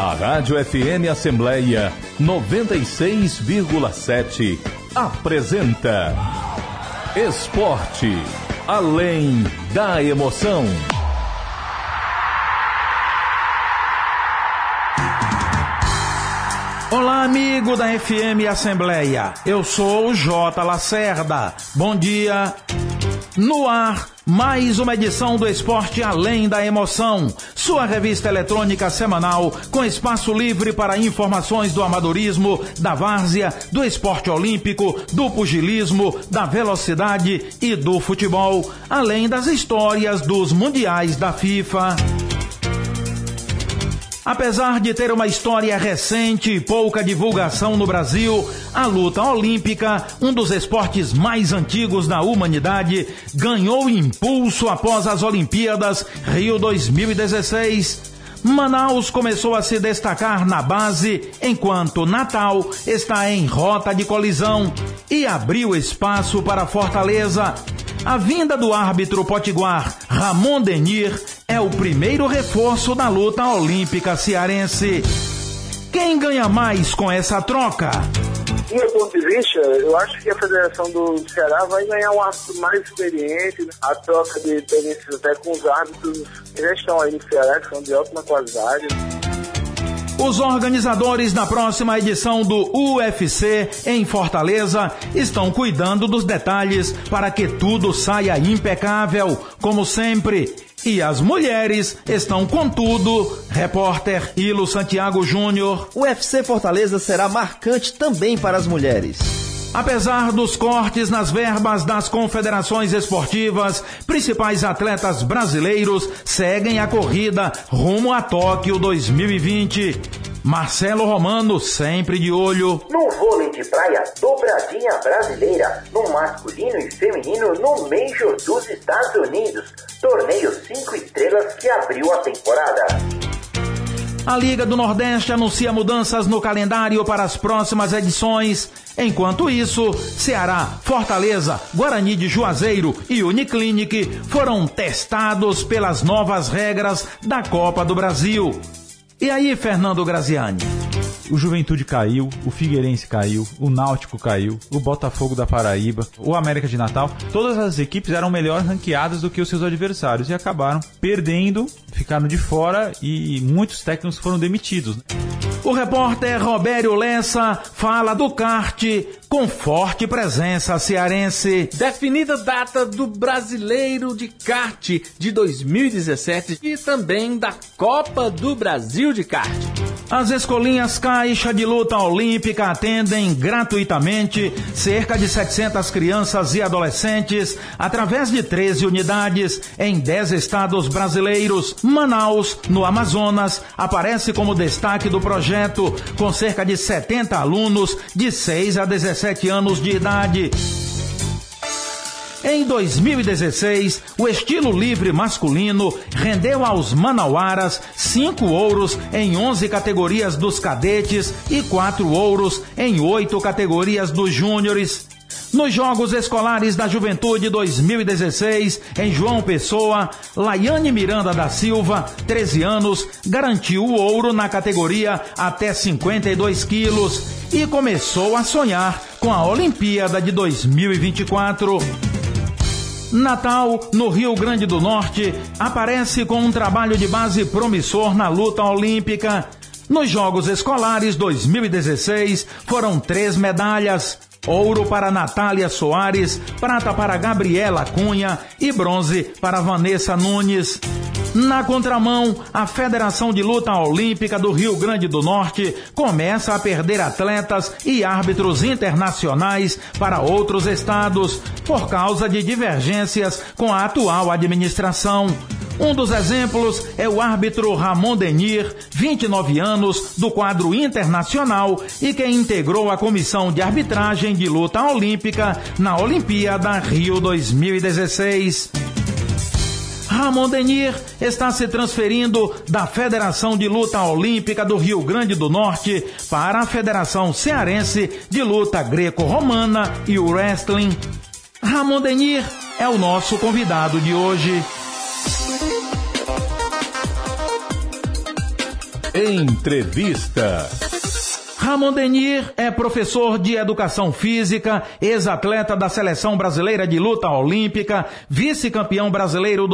A Rádio FM Assembleia 96,7 apresenta Esporte Além da Emoção. Olá, amigo da FM Assembleia. Eu sou o J. Lacerda. Bom dia. No ar, mais uma edição do Esporte Além da Emoção, sua revista eletrônica semanal com espaço livre para informações do amadorismo, da várzea, do esporte olímpico, do pugilismo, da velocidade e do futebol, além das histórias dos mundiais da FIFA. Apesar de ter uma história recente e pouca divulgação no Brasil, a luta olímpica, um dos esportes mais antigos da humanidade, ganhou impulso após as Olimpíadas Rio 2016. Manaus começou a se destacar na base, enquanto Natal está em rota de colisão e abriu espaço para Fortaleza. A vinda do árbitro potiguar Ramon Denir é o primeiro reforço da luta olímpica cearense. Quem ganha mais com essa troca? Do meu ponto de vista, eu acho que a Federação do Ceará vai ganhar um árbitro mais experiente, a troca de experiências até com os árbitros que já estão aí no Ceará, que são de ótima qualidade. Os organizadores da próxima edição do UFC em Fortaleza estão cuidando dos detalhes para que tudo saia impecável, como sempre. E as mulheres estão com tudo. Repórter Ilo Santiago Júnior. O UFC Fortaleza será marcante também para as mulheres. Apesar dos cortes nas verbas das confederações esportivas, principais atletas brasileiros seguem a corrida rumo a Tóquio 2020. Marcelo Romano sempre de olho. No vôlei de praia, dobradinha brasileira, no masculino e feminino no Major dos Estados Unidos. Torneio 5 estrelas que abriu a temporada. A Liga do Nordeste anuncia mudanças no calendário para as próximas edições. Enquanto isso, Ceará, Fortaleza, Guarani de Juazeiro e Uniclinic foram testados pelas novas regras da Copa do Brasil. E aí, Fernando Graziani? O Juventude caiu, o Figueirense caiu, o Náutico caiu, o Botafogo da Paraíba, o América de Natal. Todas as equipes eram melhor ranqueadas do que os seus adversários e acabaram perdendo, ficaram de fora e muitos técnicos foram demitidos. O repórter Robério Lessa fala do kart com forte presença cearense. Definida data do Brasileiro de Kart de 2017 e também da Copa do Brasil de Kart. As escolinhas Caixa de Luta Olímpica atendem gratuitamente cerca de 700 crianças e adolescentes através de 13 unidades em 10 estados brasileiros. Manaus, no Amazonas, aparece como destaque do projeto, com cerca de 70 alunos de 6 a 17 anos de idade. Em 2016, o estilo livre masculino rendeu aos manauaras 5 ouros em 11 categorias dos cadetes e 4 ouros em 8 categorias dos júniores. Nos Jogos Escolares da Juventude 2016, em João Pessoa, Laiane Miranda da Silva, 13 anos, garantiu o ouro na categoria até 52 quilos e começou a sonhar com a Olimpíada de 2024. Natal, no Rio Grande do Norte, aparece com um trabalho de base promissor na luta olímpica. Nos Jogos Escolares 2016, foram 3 medalhas. Ouro para Natália Soares, prata para Gabriela Cunha e bronze para Vanessa Nunes. Na contramão, a Federação de Luta Olímpica do Rio Grande do Norte começa a perder atletas e árbitros internacionais para outros estados por causa de divergências com a atual administração. Um dos exemplos é o árbitro Ramon Denir, 29 anos, do quadro internacional e que integrou a comissão de arbitragem de luta olímpica na Olimpíada Rio 2016. Ramon Denir está se transferindo da Federação de Luta Olímpica do Rio Grande do Norte para a Federação Cearense de Luta Greco-Romana e o Wrestling. Ramon Denir é o nosso convidado de hoje. Entrevista. Ramon Denir é professor de Educação Física, ex-atleta da Seleção Brasileira de Luta Olímpica, vice-campeão brasileiro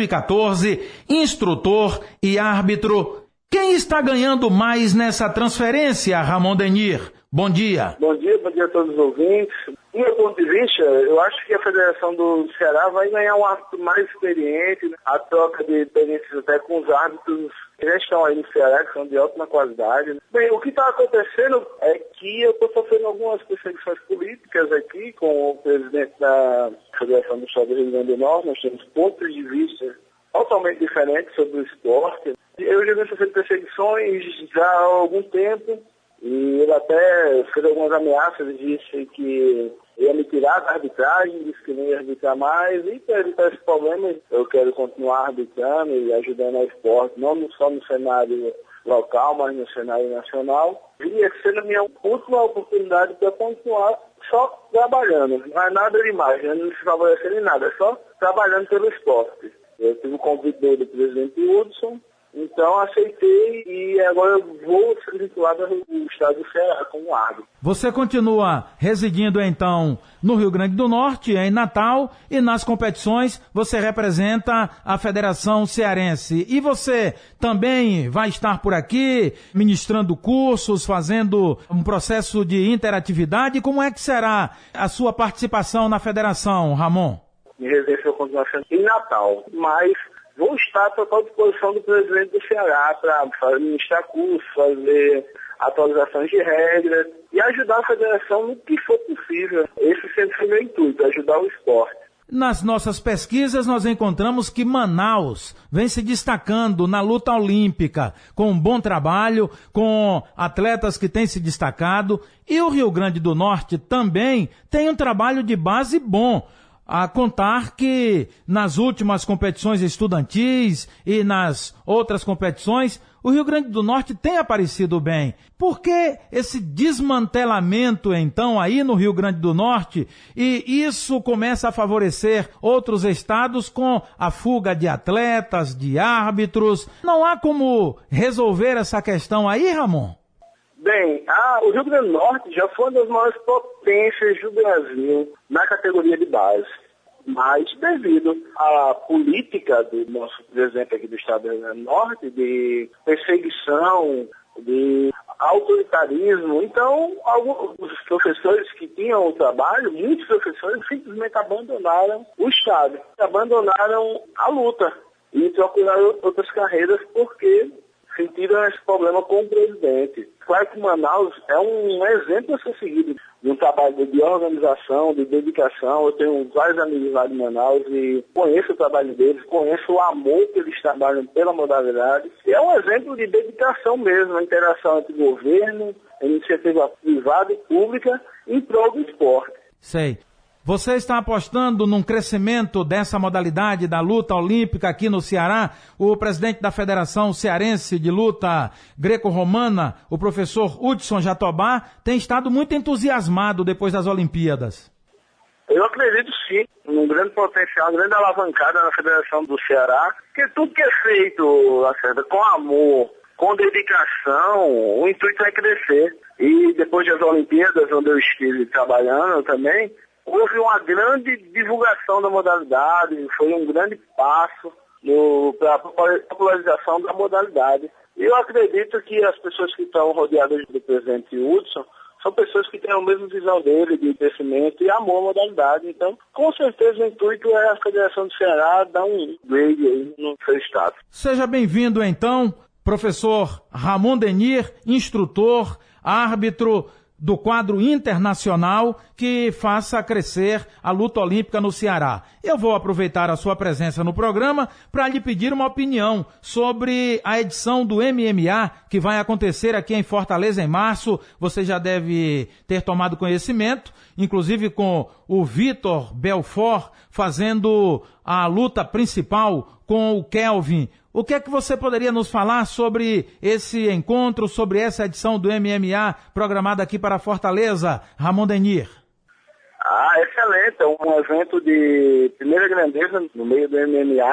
2014, instrutor e árbitro. Quem está ganhando mais nessa transferência, Ramon Denir? Bom dia. Bom dia a todos os ouvintes. Do meu ponto de vista, eu acho que a Federação do Ceará vai ganhar um árbitro mais experiente, né? A troca de experiências até com os árbitros que já estão aí no Ceará, que são de ótima qualidade. Bem, o que está acontecendo é que eu estou sofrendo algumas perseguições políticas aqui com o presidente da Federação do Estado do Rio Grande do Norte. Nós temos pontos de vista totalmente diferentes sobre o esporte. Eu já venho sofrendo perseguições já há algum tempo. E ele até fez algumas ameaças, disse que ia me tirar da arbitragem, disse que não ia arbitrar mais. E para evitar esse problema, eu quero continuar arbitrando e ajudando ao esporte, não só no cenário local, mas no cenário nacional. E essa sendo a minha última oportunidade para continuar só trabalhando. Não é nada demais, não se favorecendo em nada, é só trabalhando pelo esporte. Eu tive o convite do presidente Hudson. Então aceitei e agora eu vou ser vinculado ao estado do Ceará como árbitro. Você continua residindo então no Rio Grande do Norte, em Natal, e nas competições você representa a Federação Cearense. E você também vai estar por aqui ministrando cursos, fazendo um processo de interatividade. Como é que será a sua participação na Federação, Ramon? Minha residência vai continuar sendo em Natal, mas vou estar à total disposição do presidente do Ceará para ministrar cursos, fazer atualizações de regras e ajudar a federação no que for possível. Esse sempre foi meu intuito, ajudar o esporte. Nas nossas pesquisas, nós encontramos que Manaus vem se destacando na luta olímpica, com um bom trabalho, com atletas que têm se destacado, e o Rio Grande do Norte também tem um trabalho de base bom. A contar que nas últimas competições estudantis e nas outras competições, o Rio Grande do Norte tem aparecido bem. Por que esse desmantelamento, então, aí no Rio Grande do Norte? E isso começa a favorecer outros estados com a fuga de atletas, de árbitros. Não há como resolver essa questão aí, Ramon? Bem, o Rio Grande do Norte já foi uma das maiores potências do Brasil na categoria de base. Mas devido à política do nosso presidente aqui do estado do Rio Grande do Norte, de perseguição, de autoritarismo, então alguns professores que tinham o trabalho, muitos professores simplesmente abandonaram o estado, abandonaram a luta e procuraram outras carreiras porque sentiram esse problema com o presidente. Claro que Manaus é um exemplo a ser seguido de um trabalho de organização, de dedicação. Eu tenho vários amigos lá de Manaus e conheço o trabalho deles, conheço o amor que eles trabalham pela modalidade. E é um exemplo de dedicação mesmo, a interação entre governo, a iniciativa privada e pública em prol do esporte. Sei. Você está apostando num crescimento dessa modalidade da luta olímpica aqui no Ceará? O presidente da Federação Cearense de Luta Greco-Romana, o professor Hudson Jatobá, tem estado muito entusiasmado depois das Olimpíadas. Eu acredito sim, num grande potencial, uma grande alavancada na Federação do Ceará, porque tudo que é feito, Lacerda, com amor, com dedicação, o intuito é crescer. E depois das Olimpíadas, onde eu estive trabalhando também, houve uma grande divulgação da modalidade, foi um grande passo para a popularização da modalidade. E eu acredito que as pessoas que estão rodeadas do presidente Hudson são pessoas que têm a mesma visão dele, de crescimento e amor à modalidade. Então, com certeza o intuito é a Federação do Ceará dar um grade aí no seu estado. Seja bem-vindo, então, professor Ramon Denir, instrutor, árbitro do quadro internacional que faça crescer a luta olímpica no Ceará. Eu vou aproveitar a sua presença no programa para lhe pedir uma opinião sobre a edição do MMA que vai acontecer aqui em Fortaleza em março. Você já deve ter tomado conhecimento, inclusive com o Vitor Belfort fazendo a luta principal com o Kelvin. O que é que você poderia nos falar sobre esse encontro, sobre essa edição do MMA programada aqui para Fortaleza, Ramon Denir? Excelente, é um evento de primeira grandeza no meio do MMA.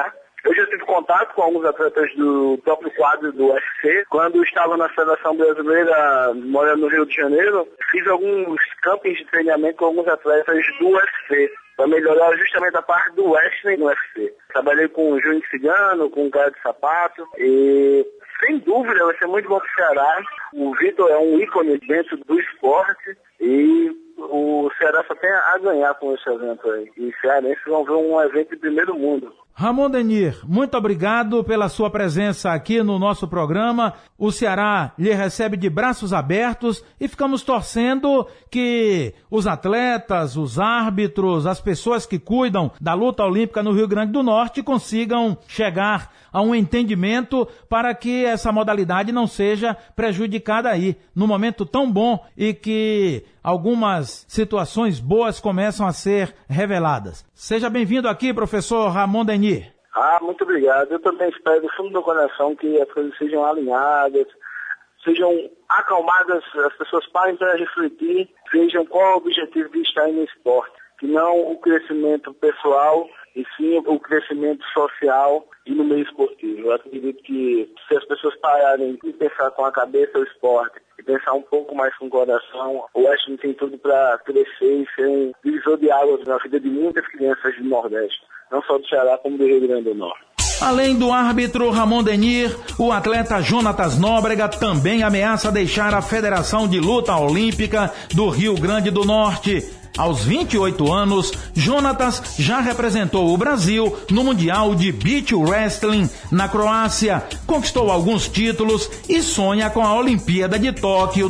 Eu já tive contato com alguns atletas do próprio quadro do UFC. Quando estava na Federação Brasileira, morando no Rio de Janeiro, fiz alguns campings de treinamento com alguns atletas do UFC, para melhorar justamente a parte do wrestling no UFC. Trabalhei com o Júnior Cigano, com o Cara de Sapato, e sem dúvida vai ser muito bom para o Ceará. O Vitor é um ícone dentro do esporte e o Ceará só tem a ganhar com esse evento aí. E os cearenses vão ver um evento de primeiro mundo. Ramon Denir, muito obrigado pela sua presença aqui no nosso programa. O Ceará lhe recebe de braços abertos e ficamos torcendo que os atletas, os árbitros, as pessoas que cuidam da luta olímpica no Rio Grande do Norte consigam chegar a um entendimento para que essa modalidade não seja prejudicada aí, num momento tão bom e que algumas situações boas começam a ser reveladas. Seja bem-vindo aqui, professor Ramon Denir. Muito obrigado. Eu também espero do fundo do coração que as coisas sejam alinhadas, sejam acalmadas, as pessoas parem para refletir, vejam qual é o objetivo de estar no esporte, que não o crescimento pessoal, e sim o crescimento social e no meio esportivo. Eu acredito que se as pessoas pararem de pensar com a cabeça o esporte e pensar um pouco mais com o coração, o wrestling tem tudo para crescer e ser um divisor de águas na vida de muitas crianças do Nordeste, não só do Ceará como do Rio Grande do Norte. Além do árbitro Ramon Denir, o atleta Jonatas Nóbrega também ameaça deixar a Federação de Luta Olímpica do Rio Grande do Norte. Aos 28 anos, Jonatas já representou o Brasil no Mundial de Beach Wrestling na Croácia, conquistou alguns títulos e sonha com a Olimpíada de Tóquio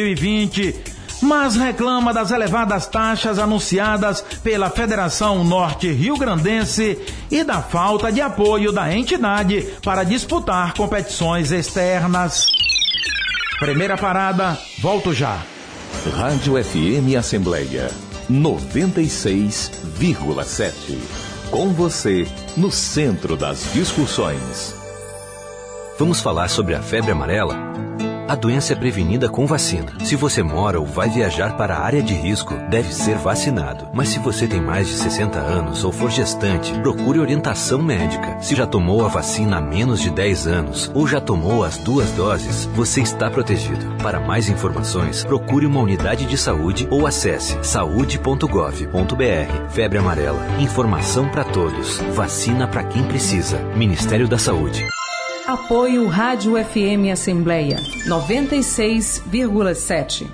2020. Mas reclama das elevadas taxas anunciadas pela Federação Norte-Rio-Grandense e da falta de apoio da entidade para disputar competições externas. Primeira parada, volto já. Rádio FM Assembleia 96,7. Com você, no centro das discussões. Vamos falar sobre a febre amarela? A doença é prevenida com vacina. Se você mora ou vai viajar para a área de risco, deve ser vacinado. Mas se você tem mais de 60 anos ou for gestante, procure orientação médica. Se já tomou a vacina há menos de 10 anos ou já tomou as 2 doses, você está protegido. Para mais informações, procure uma unidade de saúde ou acesse saude.gov.br. Febre amarela. Informação para todos. Vacina para quem precisa. Ministério da Saúde. Apoio Rádio FM Assembleia 96,7.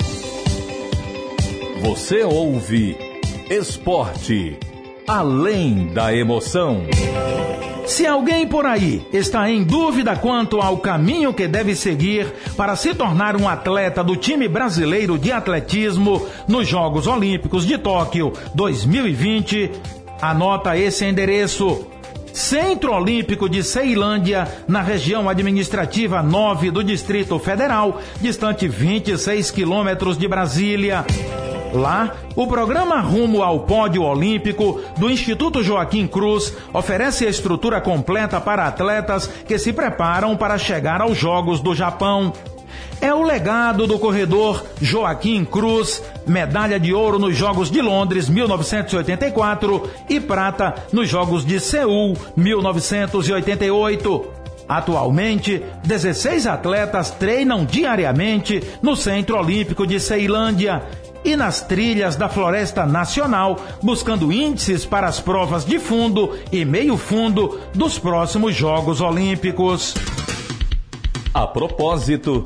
Você ouve Esporte, além da emoção. Se alguém por aí está em dúvida quanto ao caminho que deve seguir para se tornar um atleta do time brasileiro de atletismo nos Jogos Olímpicos de Tóquio 2020, anota esse endereço: Centro Olímpico de Ceilândia, na região administrativa 9 do Distrito Federal, distante 26 quilômetros de Brasília. Lá, o programa Rumo ao Pódio Olímpico do Instituto Joaquim Cruz oferece a estrutura completa para atletas que se preparam para chegar aos Jogos do Japão. É o legado do corredor Joaquim Cruz, medalha de ouro nos Jogos de Londres 1984 e prata nos Jogos de Seul 1988. Atualmente, 16 atletas treinam diariamente no Centro Olímpico de Ceilândia e nas trilhas da Floresta Nacional, buscando índices para as provas de fundo e meio fundo dos próximos Jogos Olímpicos. A propósito,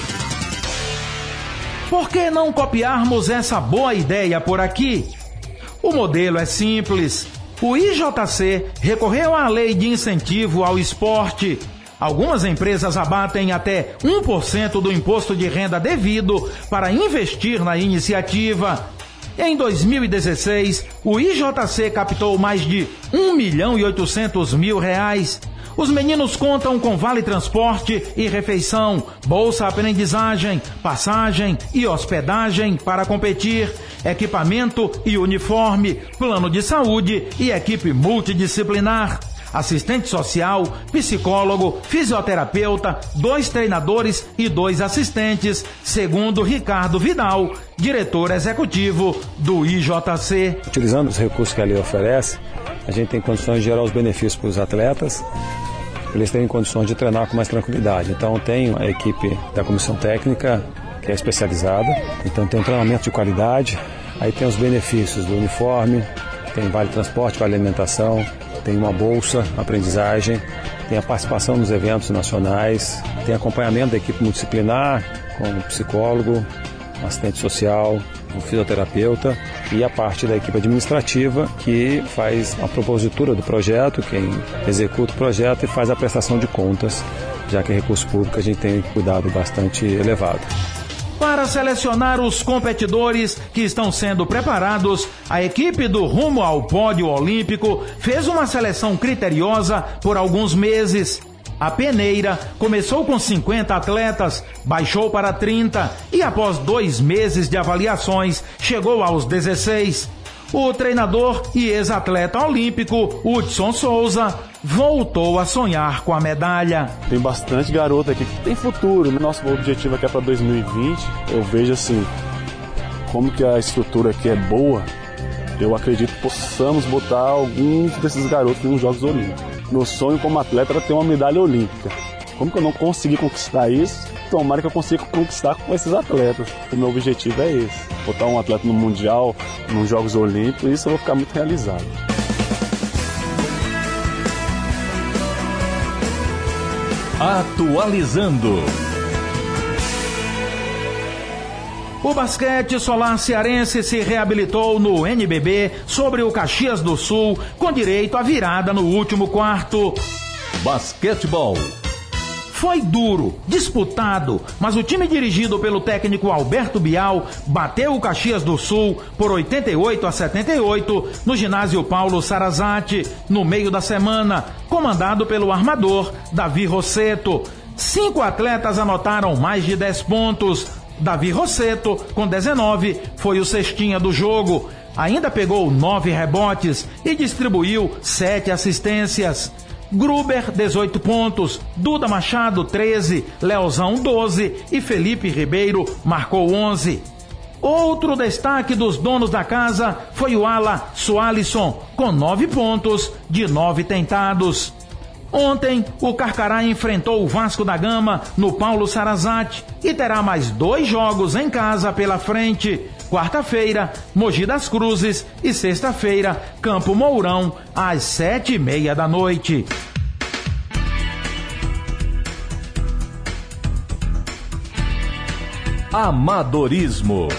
por que não copiarmos essa boa ideia por aqui? O modelo é simples. O IJC recorreu à lei de incentivo ao esporte. Algumas empresas abatem até 1% do imposto de renda devido para investir na iniciativa. Em 2016, o IJC captou mais de R$1.800.000. Os meninos contam com vale transporte e refeição, bolsa aprendizagem, passagem e hospedagem para competir, equipamento e uniforme, plano de saúde e equipe multidisciplinar. Assistente social, psicólogo, fisioterapeuta, 2 treinadores e 2 assistentes, segundo Ricardo Vidal, diretor executivo do IJC. Utilizando os recursos que a lei oferece, a gente tem condições de gerar os benefícios para os atletas, para eles terem condições de treinar com mais tranquilidade. Então tem a equipe da comissão técnica, que é especializada, então tem um treinamento de qualidade, aí tem os benefícios do uniforme, tem vale transporte, vale alimentação, tem uma bolsa, aprendizagem, tem a participação nos eventos nacionais, tem acompanhamento da equipe multidisciplinar, com um psicólogo, um assistente social, um fisioterapeuta e a parte da equipe administrativa que faz a propositura do projeto, quem executa o projeto e faz a prestação de contas, já que recurso público a gente tem cuidado bastante elevado. Para selecionar os competidores que estão sendo preparados, a equipe do Rumo ao Pódio Olímpico fez uma seleção criteriosa por alguns meses. A peneira começou com 50 atletas, baixou para 30 e após 2 meses de avaliações chegou aos 16. O treinador e ex-atleta olímpico Hudson Souza voltou a sonhar com a medalha. Tem bastante garoto aqui que tem futuro. Nosso objetivo aqui é para 2020. Eu vejo assim, como que a estrutura aqui é boa, eu acredito que possamos botar alguns desses garotos nos Jogos Olímpicos. Meu sonho como atleta era ter uma medalha olímpica. Como que eu não consegui conquistar isso? Tomara que eu consiga conquistar com esses atletas. O meu objetivo é esse. Botar um atleta no Mundial, nos Jogos Olímpicos, e isso eu vou ficar muito realizado. Atualizando. O basquete solar cearense se reabilitou no NBB sobre o Caxias do Sul, com direito à virada no último quarto. Basquetebol. Foi duro, disputado, mas o time dirigido pelo técnico Alberto Bial bateu o Caxias do Sul por 88-78 no ginásio Paulo Sarazate, no meio da semana, comandado pelo armador Davi Rosseto. 5 atletas anotaram mais de 10 pontos. Davi Rosseto, com 19, foi o cestinha do jogo. Ainda pegou 9 rebotes e distribuiu 7 assistências. Gruber, 18 pontos, Duda Machado, 13, Leozão, 12 e Felipe Ribeiro marcou 11. Outro destaque dos donos da casa foi o ala Sualisson, com 9 pontos de 9 tentados. Ontem, o Carcará enfrentou o Vasco da Gama no Paulo Sarazate e terá mais 2 jogos em casa pela frente. Quarta-feira, Mogi das Cruzes e sexta-feira, Campo Mourão, às 7:30 da noite. Amadorismo.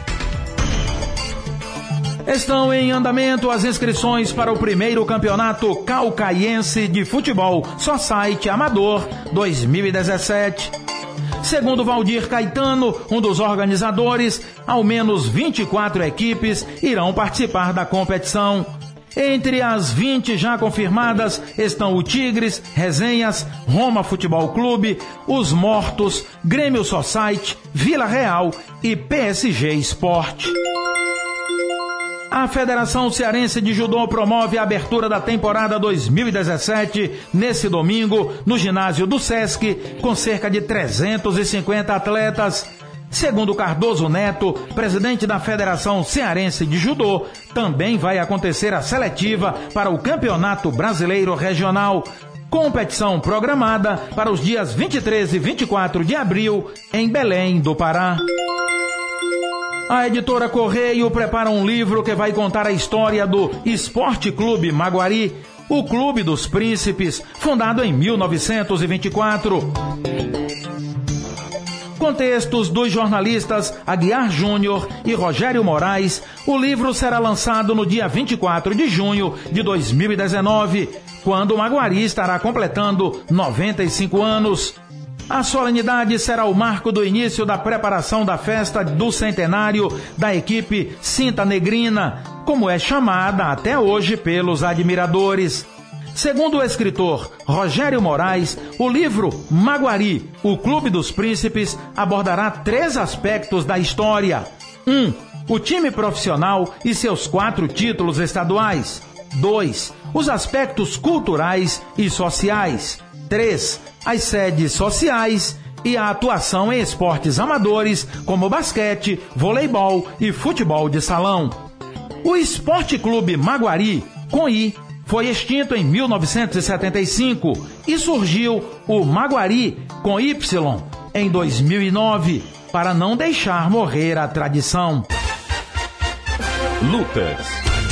Estão em andamento as inscrições para o primeiro campeonato caucaiense de futebol Society Amador 2017. Segundo Valdir Caetano, um dos organizadores, ao menos 24 equipes irão participar da competição. Entre as 20 já confirmadas estão o Tigres, Resenhas, Roma Futebol Clube, Os Mortos, Grêmio Society, Vila Real e PSG Sport. A Federação Cearense de Judô promove a abertura da temporada 2017 nesse domingo no ginásio do Sesc, com cerca de 350 atletas. Segundo Cardoso Neto, presidente da Federação Cearense de Judô, também vai acontecer a seletiva para o Campeonato Brasileiro Regional, competição programada para os dias 23 e 24 de abril em Belém do Pará. A editora Correio prepara um livro que vai contar a história do Esporte Clube Maguari, o Clube dos Príncipes, fundado em 1924. Com textos dos jornalistas Aguiar Júnior e Rogério Moraes, o livro será lançado no dia 24 de junho de 2019, quando o Maguari estará completando 95 anos. A solenidade será o marco do início da preparação da festa do centenário da equipe Cinta Negrina, como é chamada até hoje pelos admiradores. Segundo o escritor Rogério Moraes, o livro Maguari, o Clube dos Príncipes, abordará 3 aspectos da história. 1. O time profissional e seus 4 títulos estaduais. 2. Os aspectos culturais e sociais. 3. As sedes sociais e a atuação em esportes amadores como basquete, voleibol e futebol de salão. O Esporte Clube Maguari, com I, foi extinto em 1975 e surgiu o Maguari, com Y, em 2009, para não deixar morrer a tradição. Lutas.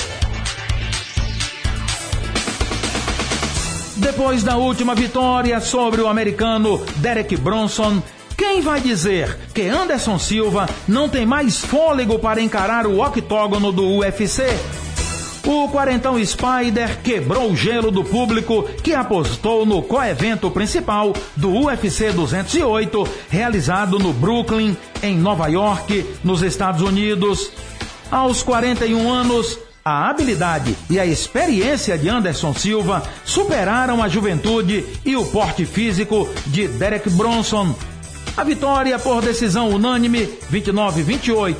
Depois da última vitória sobre o americano Derek Bronson, quem vai dizer que Anderson Silva não tem mais fôlego para encarar o octógono do UFC? O quarentão Spider quebrou o gelo do público que apostou no coevento principal do UFC 208, realizado no Brooklyn, em Nova York, nos Estados Unidos. Aos 41 anos, a habilidade e a experiência de Anderson Silva superaram a juventude e o porte físico de Derek Bronson. A vitória por decisão unânime, 29-28,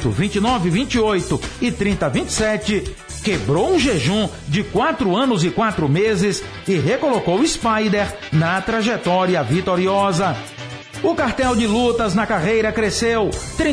29-28 e 30-27, quebrou um jejum de 4 anos e 4 meses e recolocou o Spider na trajetória vitoriosa. O cartel de lutas na carreira cresceu,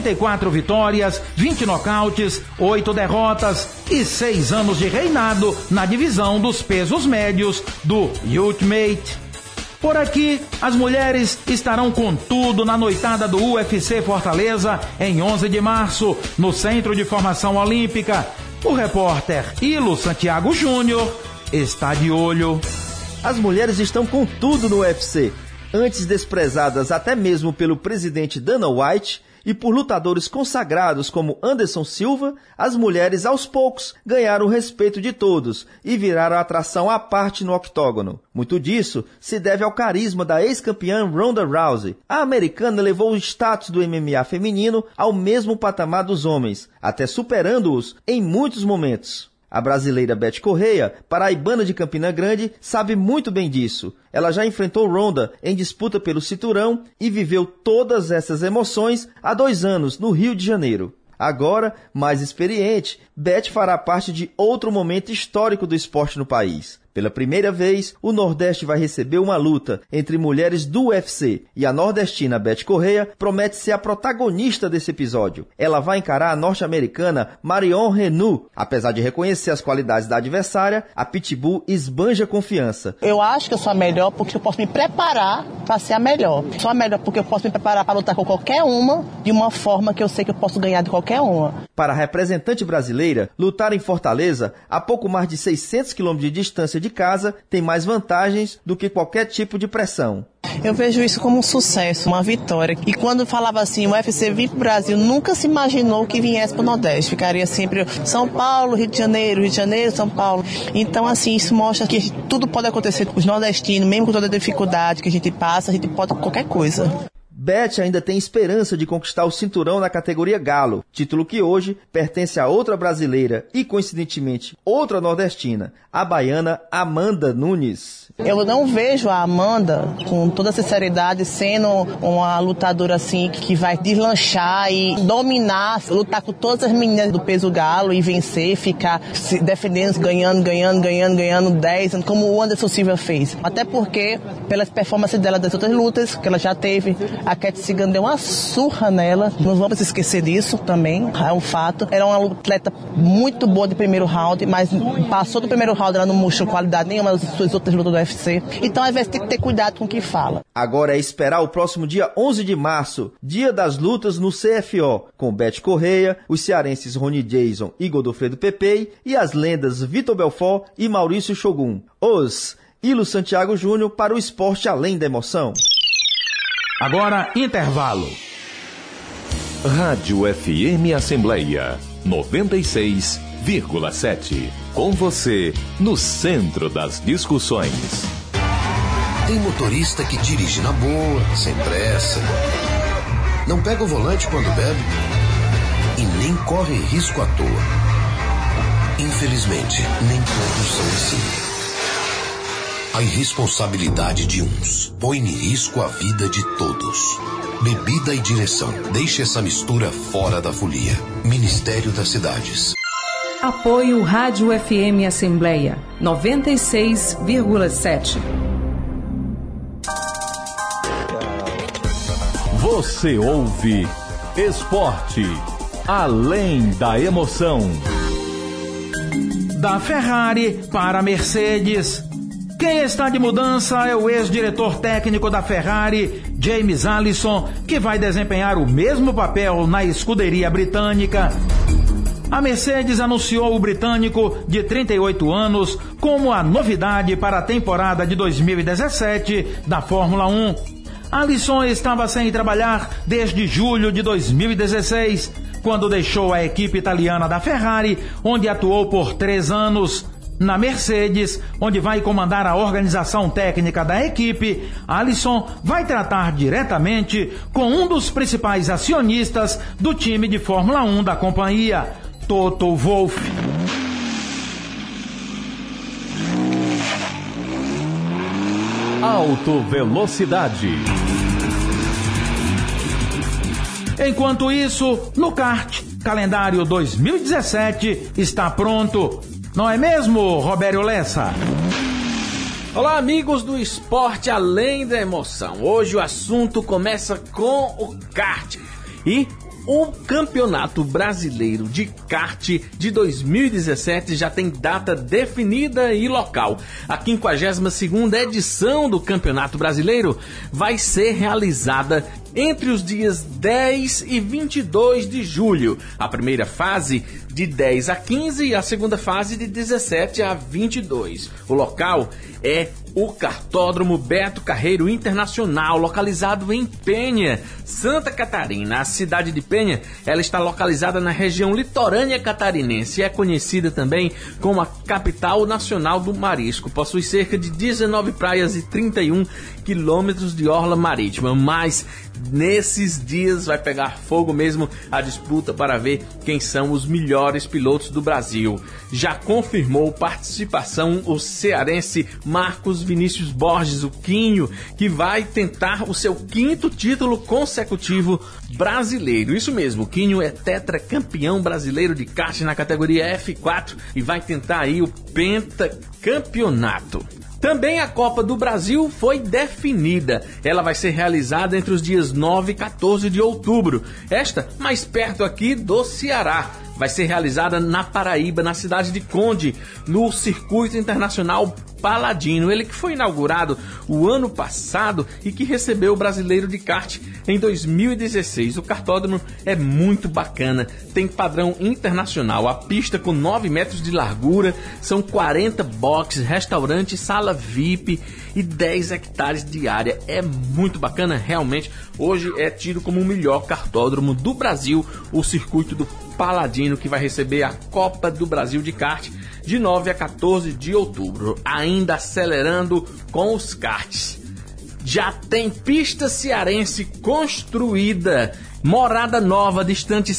34 vitórias, 20 nocautes, 8 derrotas e 6 anos de reinado na divisão dos pesos médios do Ultimate. Por aqui, as mulheres estarão com tudo na noitada do UFC Fortaleza em 11 de março, no Centro de Formação Olímpica. O repórter Ilo Santiago Júnior está de olho. As mulheres estão com tudo no UFC. Antes desprezadas até mesmo pelo presidente Dana White e por lutadores consagrados como Anderson Silva, as mulheres aos poucos ganharam o respeito de todos e viraram atração à parte no octógono. Muito disso se deve ao carisma da ex-campeã Ronda Rousey. A americana levou o status do MMA feminino ao mesmo patamar dos homens, até superando-os em muitos momentos. A brasileira Bethe Correia, paraibana de Campina Grande, sabe muito bem disso. Ela já enfrentou Ronda em disputa pelo cinturão e viveu todas essas emoções há 2 anos, no Rio de Janeiro. Agora, mais experiente, Bethe fará parte de outro momento histórico do esporte no país. Pela primeira vez, o Nordeste vai receber uma luta entre mulheres do UFC e a nordestina Bethe Correia promete ser a protagonista desse episódio. Ela vai encarar a norte-americana Marion Reneau. Apesar de reconhecer as qualidades da adversária, a Pitbull esbanja confiança. Eu acho que eu sou a melhor porque eu posso me preparar para ser a melhor. Sou a melhor porque eu posso me preparar para lutar com qualquer uma de uma forma que eu sei que eu posso ganhar de qualquer uma. Para a representante brasileira, lutar em Fortaleza, a pouco mais de 600 km de distância de casa, tem mais vantagens do que qualquer tipo de pressão. Eu vejo isso como um sucesso, uma vitória. E quando falava assim, o UFC vir para o Brasil, nunca se imaginou que viesse para o Nordeste. Ficaria sempre São Paulo, Rio de Janeiro, São Paulo. Então, assim, isso mostra que tudo pode acontecer com os nordestinos, mesmo com toda a dificuldade que a gente passa, a gente pode qualquer coisa. Bethe ainda tem esperança de conquistar o cinturão na categoria galo, título que hoje pertence a outra brasileira e, coincidentemente, outra nordestina, a baiana Amanda Nunes. Eu não vejo a Amanda, com toda sinceridade, sendo uma lutadora assim que vai deslanchar e dominar, lutar com todas as meninas do peso galo e vencer, ficar se defendendo, ganhando 10 anos, como o Anderson Silva fez. Até porque, pelas performances dela das outras lutas que ela já teve, a Cat Sagan deu uma surra nela, não vamos esquecer disso também, é um fato. Era uma atleta muito boa de primeiro round, mas passou do primeiro round, ela não mostrou qualidade nenhuma das suas outras lutas do UFC. Então, às vezes, tem que ter cuidado com o que fala. Agora é esperar o próximo dia 11 de março, dia das lutas no CFO, com Bethe Correia, os cearenses Rony Jason e Godofredo Pepei e as lendas Vitor Belfort e Maurício Shogun. Ilo Santiago Júnior para o esporte além da emoção. Agora, intervalo. Rádio FM Assembleia 96,7. Com você, no centro das discussões. Tem motorista que dirige na boa, sem pressa. Não pega o volante quando bebe e nem corre risco à toa. Infelizmente, nem todos são assim. A irresponsabilidade de uns põe em risco a vida de todos. Bebida e direção. Deixe essa mistura fora da folia. Ministério das Cidades. Apoio Rádio FM Assembleia 96,7. Você ouve Esporte, além da emoção. da Ferrari para a Mercedes. Quem está de mudança é o ex-diretor técnico da Ferrari, James Allison, que vai desempenhar o mesmo papel na escuderia britânica. A Mercedes anunciou o britânico de 38 anos como a novidade para a temporada de 2017 da Fórmula 1. Allison estava sem trabalhar desde julho de 2016, quando deixou a equipe italiana da Ferrari, onde atuou por 3 anos. Na Mercedes, onde vai comandar a organização técnica da equipe, Allison vai tratar diretamente com um dos principais acionistas do time de Fórmula 1 da companhia, Toto Wolff. Alto Velocidade. Enquanto isso, no kart, calendário 2017 está pronto. Não é mesmo, Robério Lessa? Olá, amigos do esporte além da emoção. Hoje o assunto começa com o kart e o Campeonato Brasileiro de Kart de 2017 já tem data definida e local. A 52ª edição do Campeonato Brasileiro vai ser realizada entre os dias 10 e 22 de julho. A primeira fase de 10 a 15 e a segunda fase de 17 a 22. O local é o Kartódromo Beto Carreiro Internacional, localizado em Penha, Santa Catarina. A cidade de Penha, ela está localizada na região litorânea catarinense e é conhecida também como a capital nacional do marisco. Possui cerca de 19 praias e 31 quilômetros de orla marítima, mas nesses dias vai pegar fogo mesmo a disputa para ver quem são os melhores pilotos do Brasil. Já confirmou participação o cearense Marcos Vinícius Borges, o Quinho, que vai tentar o seu 5º título consecutivo brasileiro. Isso mesmo, o Quinho é tetracampeão brasileiro de kart na categoria F4 e vai tentar aí o pentacampeonato. Também a Copa do Brasil foi definida. Ela vai ser realizada entre os dias 9 e 14 de outubro. Esta mais perto aqui do Ceará. Vai ser realizada na Paraíba, na cidade de Conde, no Circuito Internacional Paladino. Ele que foi inaugurado o ano passado e que recebeu o Brasileiro de Kart em 2016. O kartódromo é muito bacana, tem padrão internacional. A pista com 9 metros de largura, são 40 boxes, restaurante, sala VIP e 10 hectares de área. É muito bacana, realmente. Hoje é tido como o melhor kartódromo do Brasil, o circuito do Paladino, que vai receber a Copa do Brasil de Kart de 9 a 14 de outubro. Ainda acelerando com os karts. Já tem pista cearense construída. Morada Nova, distante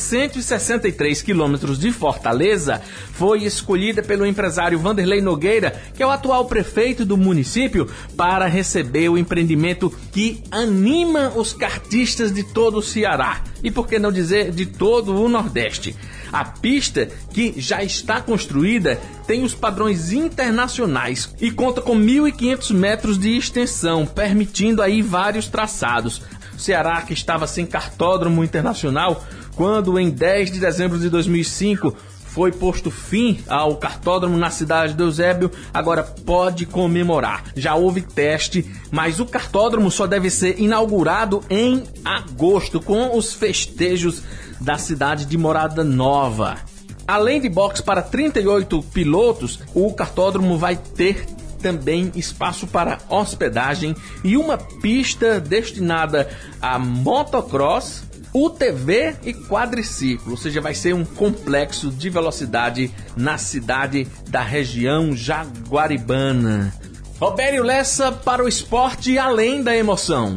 163 quilômetros de Fortaleza, foi escolhida pelo empresário Vanderlei Nogueira, que é o atual prefeito do município, para receber o empreendimento que anima os kartistas de todo o Ceará e, por que não dizer, de todo o Nordeste. A pista, que já está construída, tem os padrões internacionais e conta com 1.500 metros de extensão, permitindo aí vários traçados. O Ceará, que estava sem kartódromo internacional, quando em 10 de dezembro de 2005 foi posto fim ao kartódromo na cidade de Eusébio, agora pode comemorar. Já houve teste, mas o kartódromo só deve ser inaugurado em agosto, com os festejos da cidade de Morada Nova. Além de box para 38 pilotos, o kartódromo vai ter também espaço para hospedagem e uma pista destinada a motocross, UTV e quadriciclo, ou seja, vai ser um complexo de velocidade na cidade da região jaguaribana. Robério Lessa para o esporte além da emoção.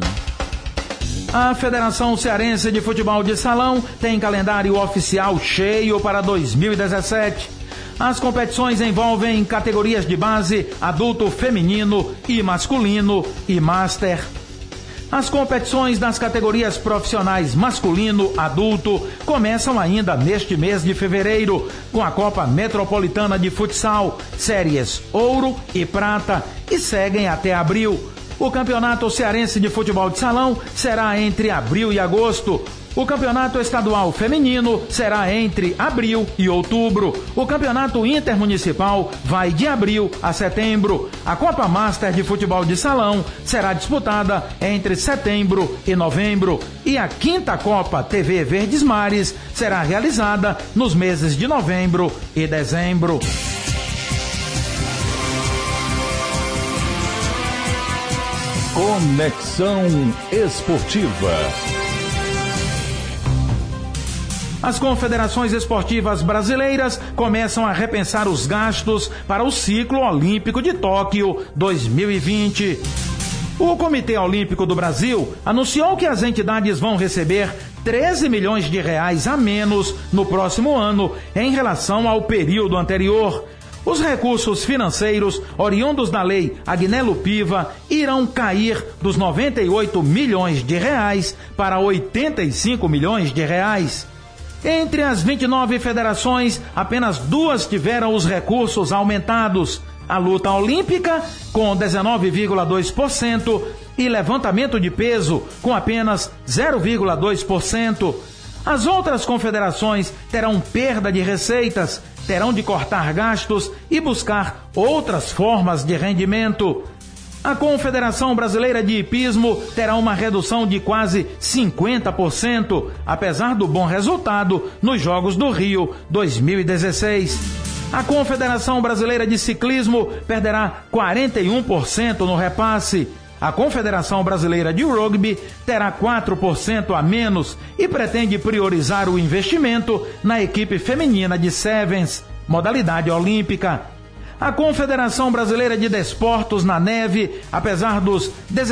A Federação Cearense de Futebol de Salão tem calendário oficial cheio para 2017. As competições envolvem categorias de base, adulto feminino e masculino e master. As competições das categorias profissionais masculino, adulto, começam ainda neste mês de fevereiro, com a Copa Metropolitana de Futsal, séries Ouro e Prata, e seguem até abril. O Campeonato Cearense de Futebol de Salão será entre abril e agosto. O campeonato estadual feminino será entre abril e outubro. O campeonato intermunicipal vai de abril a setembro. A Copa Master de Futebol de Salão será disputada entre setembro e novembro. E a 5ª Copa TV Verdes Mares será realizada nos meses de novembro e dezembro. Conexão Esportiva. As confederações esportivas brasileiras começam a repensar os gastos para o ciclo olímpico de Tóquio 2020. O Comitê Olímpico do Brasil anunciou que as entidades vão receber 13 milhões de reais a menos no próximo ano em relação ao período anterior. Os recursos financeiros oriundos da Lei Agnello Piva irão cair dos 98 milhões de reais para 85 milhões de reais. Entre as 29 federações, apenas 2 tiveram os recursos aumentados. A luta olímpica, com 19,2%, e levantamento de peso, com apenas 0,2%. As outras confederações terão perda de receitas, terão de cortar gastos e buscar outras formas de rendimento. A Confederação Brasileira de Hipismo terá uma redução de quase 50%, apesar do bom resultado nos Jogos do Rio 2016. A Confederação Brasileira de Ciclismo perderá 41% no repasse. A Confederação Brasileira de Rugby terá 4% a menos e pretende priorizar o investimento na equipe feminina de Sevens, modalidade olímpica. A Confederação Brasileira de Desportos na Neve, apesar dos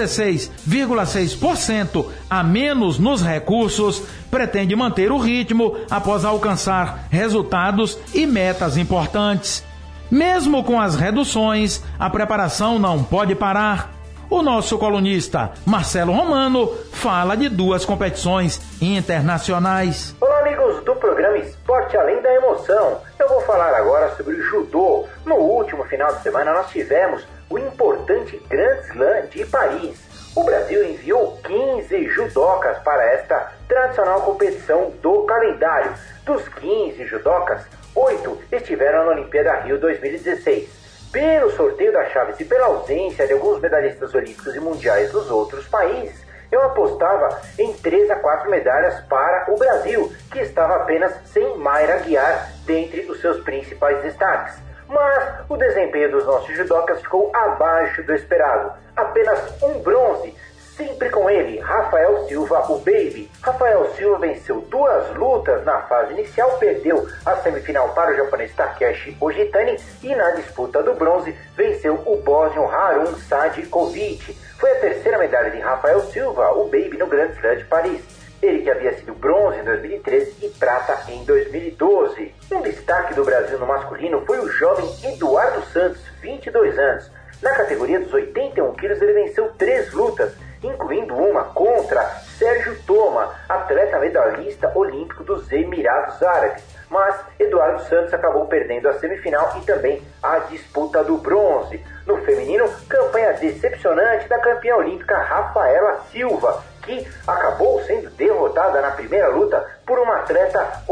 16,6% a menos nos recursos, pretende manter o ritmo após alcançar resultados e metas importantes. Mesmo com as reduções, a preparação não pode parar. O nosso colunista Marcelo Romano fala de 2 competições internacionais. Olá, amigos do programa Esporte Além da Emoção. Eu vou falar agora sobre o judô. No último final de semana nós tivemos o importante Grand Slam de Paris. O Brasil enviou 15 judocas para esta tradicional competição do calendário. Dos 15 judocas, 8 estiveram na Olimpíada Rio 2016. Pelo sorteio das chaves e pela ausência de alguns medalhistas olímpicos e mundiais dos outros países, eu apostava em 3 a 4 medalhas para o Brasil, que estava apenas sem Mayra Aguiar dentre os seus principais destaques. Mas o desempenho dos nossos judocas ficou abaixo do esperado. Apenas um bronze, sempre com ele, Rafael Silva, o Baby. Rafael Silva venceu 2 lutas na fase inicial, perdeu a semifinal para o japonês Takeshi Ojitani e na disputa do bronze venceu o bósnio Harun Sadikovic. Foi a 3ª medalha de Rafael Silva, o Baby, no Grand Slam de Paris. Ele que havia sido bronze em 2013 e prata em 2012. Um destaque do Brasil no masculino foi o jovem Eduardo Santos, 22 anos. Na categoria dos 81 quilos ele venceu 3 lutas, incluindo uma contra Sérgio Toma, atleta medalhista olímpico dos Emirados Árabes. Mas Eduardo Santos acabou perdendo a semifinal e também a disputa do bronze. No feminino, campanha decepcionante da campeã olímpica Rafaela Silva, que acabou sendo derrotada na primeira luta por uma atleta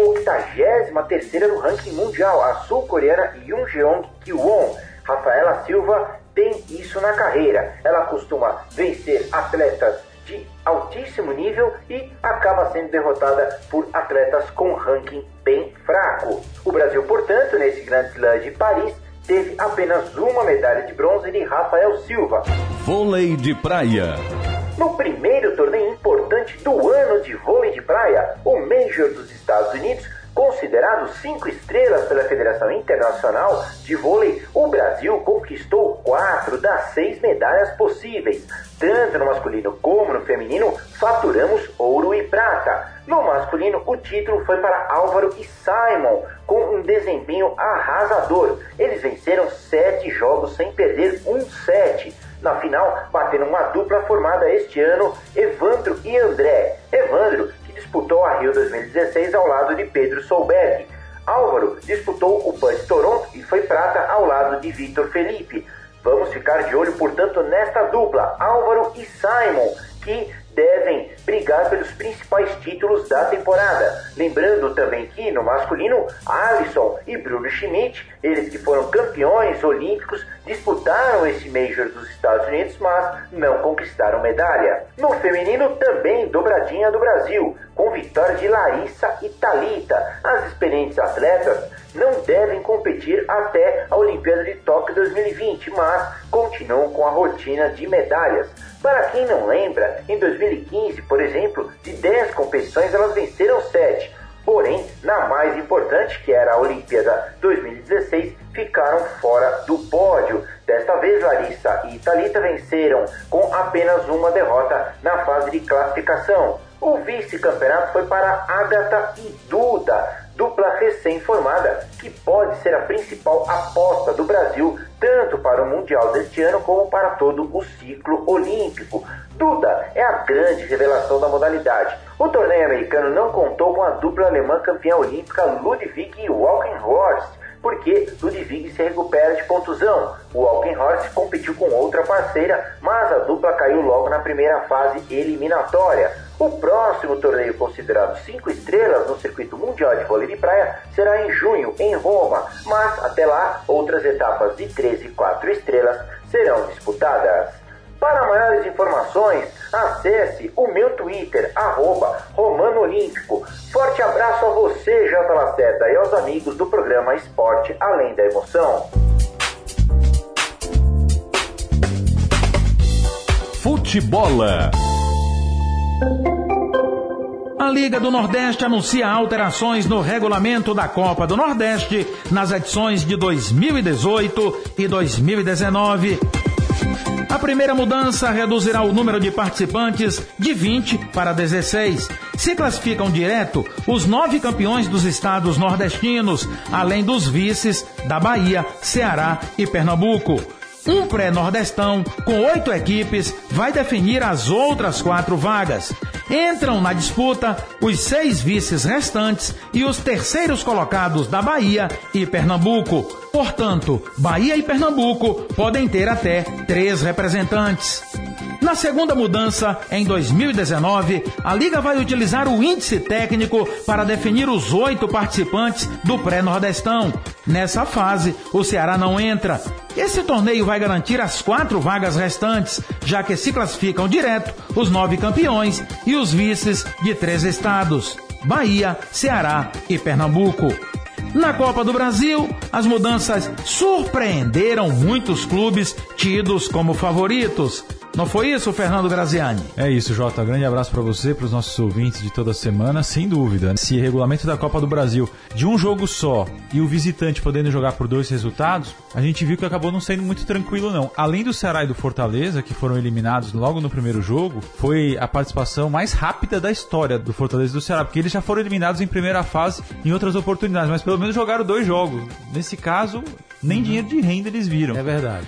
83ª no ranking mundial, a sul-coreana Yoonjeong Kiwon. Rafaela Silva tem isso na carreira. Ela costuma vencer atletas de altíssimo nível e acaba sendo derrotada por atletas com ranking bem fraco. O Brasil, portanto, nesse Grand Slam de Paris, teve apenas uma medalha de bronze de Rafael Silva. Vôlei de praia. No primeiro torneio importante do ano de vôlei de praia, o Major dos Estados Unidos, considerado 5 estrelas pela Federação Internacional de Vôlei, o Brasil conquistou 4 das 6 medalhas possíveis. Tanto no masculino como no feminino, faturamos ouro e prata. No masculino, o título foi para Álvaro e Simon, com um desempenho arrasador. Eles venceram 7 jogos sem perder um set. Na final, bateram uma dupla formada este ano, Evandro e André. Evandro, que disputou a Rio 2016 ao lado de Pedro Solberg. Álvaro disputou o PAN de Toronto e foi prata ao lado de Vitor Felipe. Vamos ficar de olho, portanto, nesta dupla, Álvaro e Simon, que devem brigar pelos principais títulos da temporada. Lembrando também que, no masculino, Alisson e Bruno Schmidt, eles que foram campeões olímpicos, disputaram esse Major dos Estados Unidos, mas não conquistaram medalha. No feminino, também dobradinha do Brasil, com vitória de Larissa e Thalita. As experientes atletas não devem competir até a Olimpíada de Tóquio 2020, mas continuam com a rotina de medalhas. Para quem não lembra, em 2015, por exemplo, de 10 competições elas venceram 7. Porém, na mais importante, que era a Olimpíada 2016, ficaram fora do pódio. Desta vez, Larissa e Thalita venceram com apenas uma derrota na fase de classificação. O vice-campeonato foi para Agatha e Duda, dupla recém-formada, que pode ser a principal aposta do Brasil, tanto para o Mundial deste ano como para todo o ciclo olímpico. Duda é a grande revelação da modalidade. O torneio americano não contou com a dupla alemã campeã olímpica Ludwig e Walkenhorst, porque Ludwig se recupera de contusão. O Walkenhorst competiu com outra parceira, mas a dupla caiu logo na primeira fase eliminatória. O próximo torneio, considerado 5 estrelas no circuito mundial de vôlei de praia, será em junho, em Roma, mas até lá outras etapas de 3 e 4 estrelas serão disputadas. Para maiores informações, acesse o meu Twitter, @RomanoOlímpico. Forte abraço a você, J. Lacerda, e aos amigos do programa Esporte Além da Emoção. Futebola. A Liga do Nordeste anuncia alterações no regulamento da Copa do Nordeste nas edições de 2018 e 2019. A primeira mudança reduzirá o número de participantes de 20 para 16. Se classificam direto os 9 campeões dos estados nordestinos, além dos vices da Bahia, Ceará e Pernambuco. Um pré-nordestão com 8 equipes vai definir as outras 4 vagas. Entram na disputa os 6 vices restantes e os terceiros colocados da Bahia e Pernambuco. Portanto, Bahia e Pernambuco podem ter até 3 representantes. Na segunda mudança, em 2019, a Liga vai utilizar o índice técnico para definir os 8 participantes do pré-nordestão. Nessa fase, o Ceará não entra. Esse torneio vai garantir as 4 vagas restantes, já que se classificam direto os 9 campeões e os vices de 3 estados: Bahia, Ceará e Pernambuco. Na Copa do Brasil, as mudanças surpreenderam muitos clubes tidos como favoritos. Não foi isso, Fernando Graziani? É isso, Jota. Grande abraço para você, para os nossos ouvintes de toda semana. Sem dúvida, esse regulamento da Copa do Brasil de um jogo só e o visitante podendo jogar por 2 resultados, a gente viu que acabou não sendo muito tranquilo, não. Além do Ceará e do Fortaleza, que foram eliminados logo no primeiro jogo, foi a participação mais rápida da história do Fortaleza e do Ceará, porque eles já foram eliminados em primeira fase em outras oportunidades, mas pelo menos jogaram 2 jogos. Nesse caso, nem dinheiro de renda eles viram. É verdade.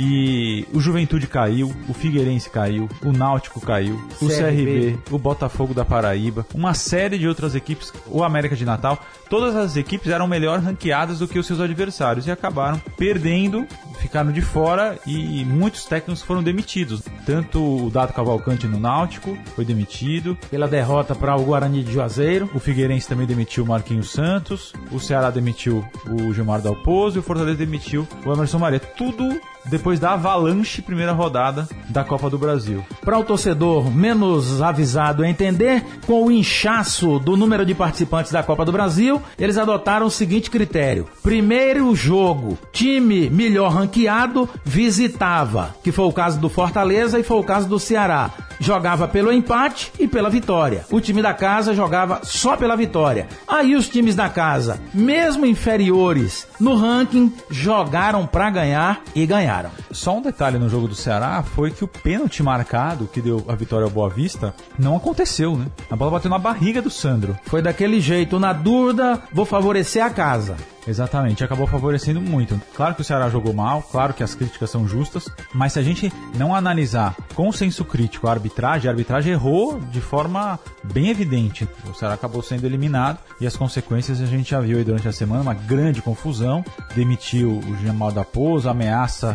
E o Juventude caiu, o Figueirense caiu, o Náutico caiu, o CRB, o Botafogo da Paraíba, uma série de outras equipes, o América de Natal, todas as equipes eram melhor ranqueadas do que os seus adversários e acabaram perdendo, ficaram de fora e muitos técnicos foram demitidos. Tanto o Dado Cavalcante no Náutico foi demitido. Pela derrota para o Guarani de Juazeiro. O Figueirense também demitiu o Marquinhos Santos, o Ceará demitiu o Gilmar Dalpozo e o Fortaleza demitiu o Emerson Maria. Tudo depois da avalanche primeira rodada da Copa do Brasil. Para o torcedor menos avisado entender, com o inchaço do número de participantes da Copa do Brasil, eles adotaram o seguinte critério: primeiro jogo, time melhor ranqueado visitava, que foi o caso do Fortaleza e foi o caso do Ceará. Jogava pelo empate e pela vitória. O time da casa jogava só pela vitória. Aí os times da casa, mesmo inferiores no ranking, jogaram para ganhar e ganharam. Só um detalhe no jogo do Ceará foi que o pênalti marcado, que deu a vitória ao Boa Vista, não aconteceu, né? A bola bateu na barriga do Sandro. Foi daquele jeito, na dúvida, vou favorecer a casa. Exatamente, acabou favorecendo muito. Claro que o Ceará jogou mal, claro que as críticas são justas, mas se a gente não analisar com senso crítico a arbitragem errou de forma bem evidente. O Ceará acabou sendo eliminado e as consequências a gente já viu aí durante a semana, uma grande confusão, demitiu o Gilmar Dalpozo, ameaça no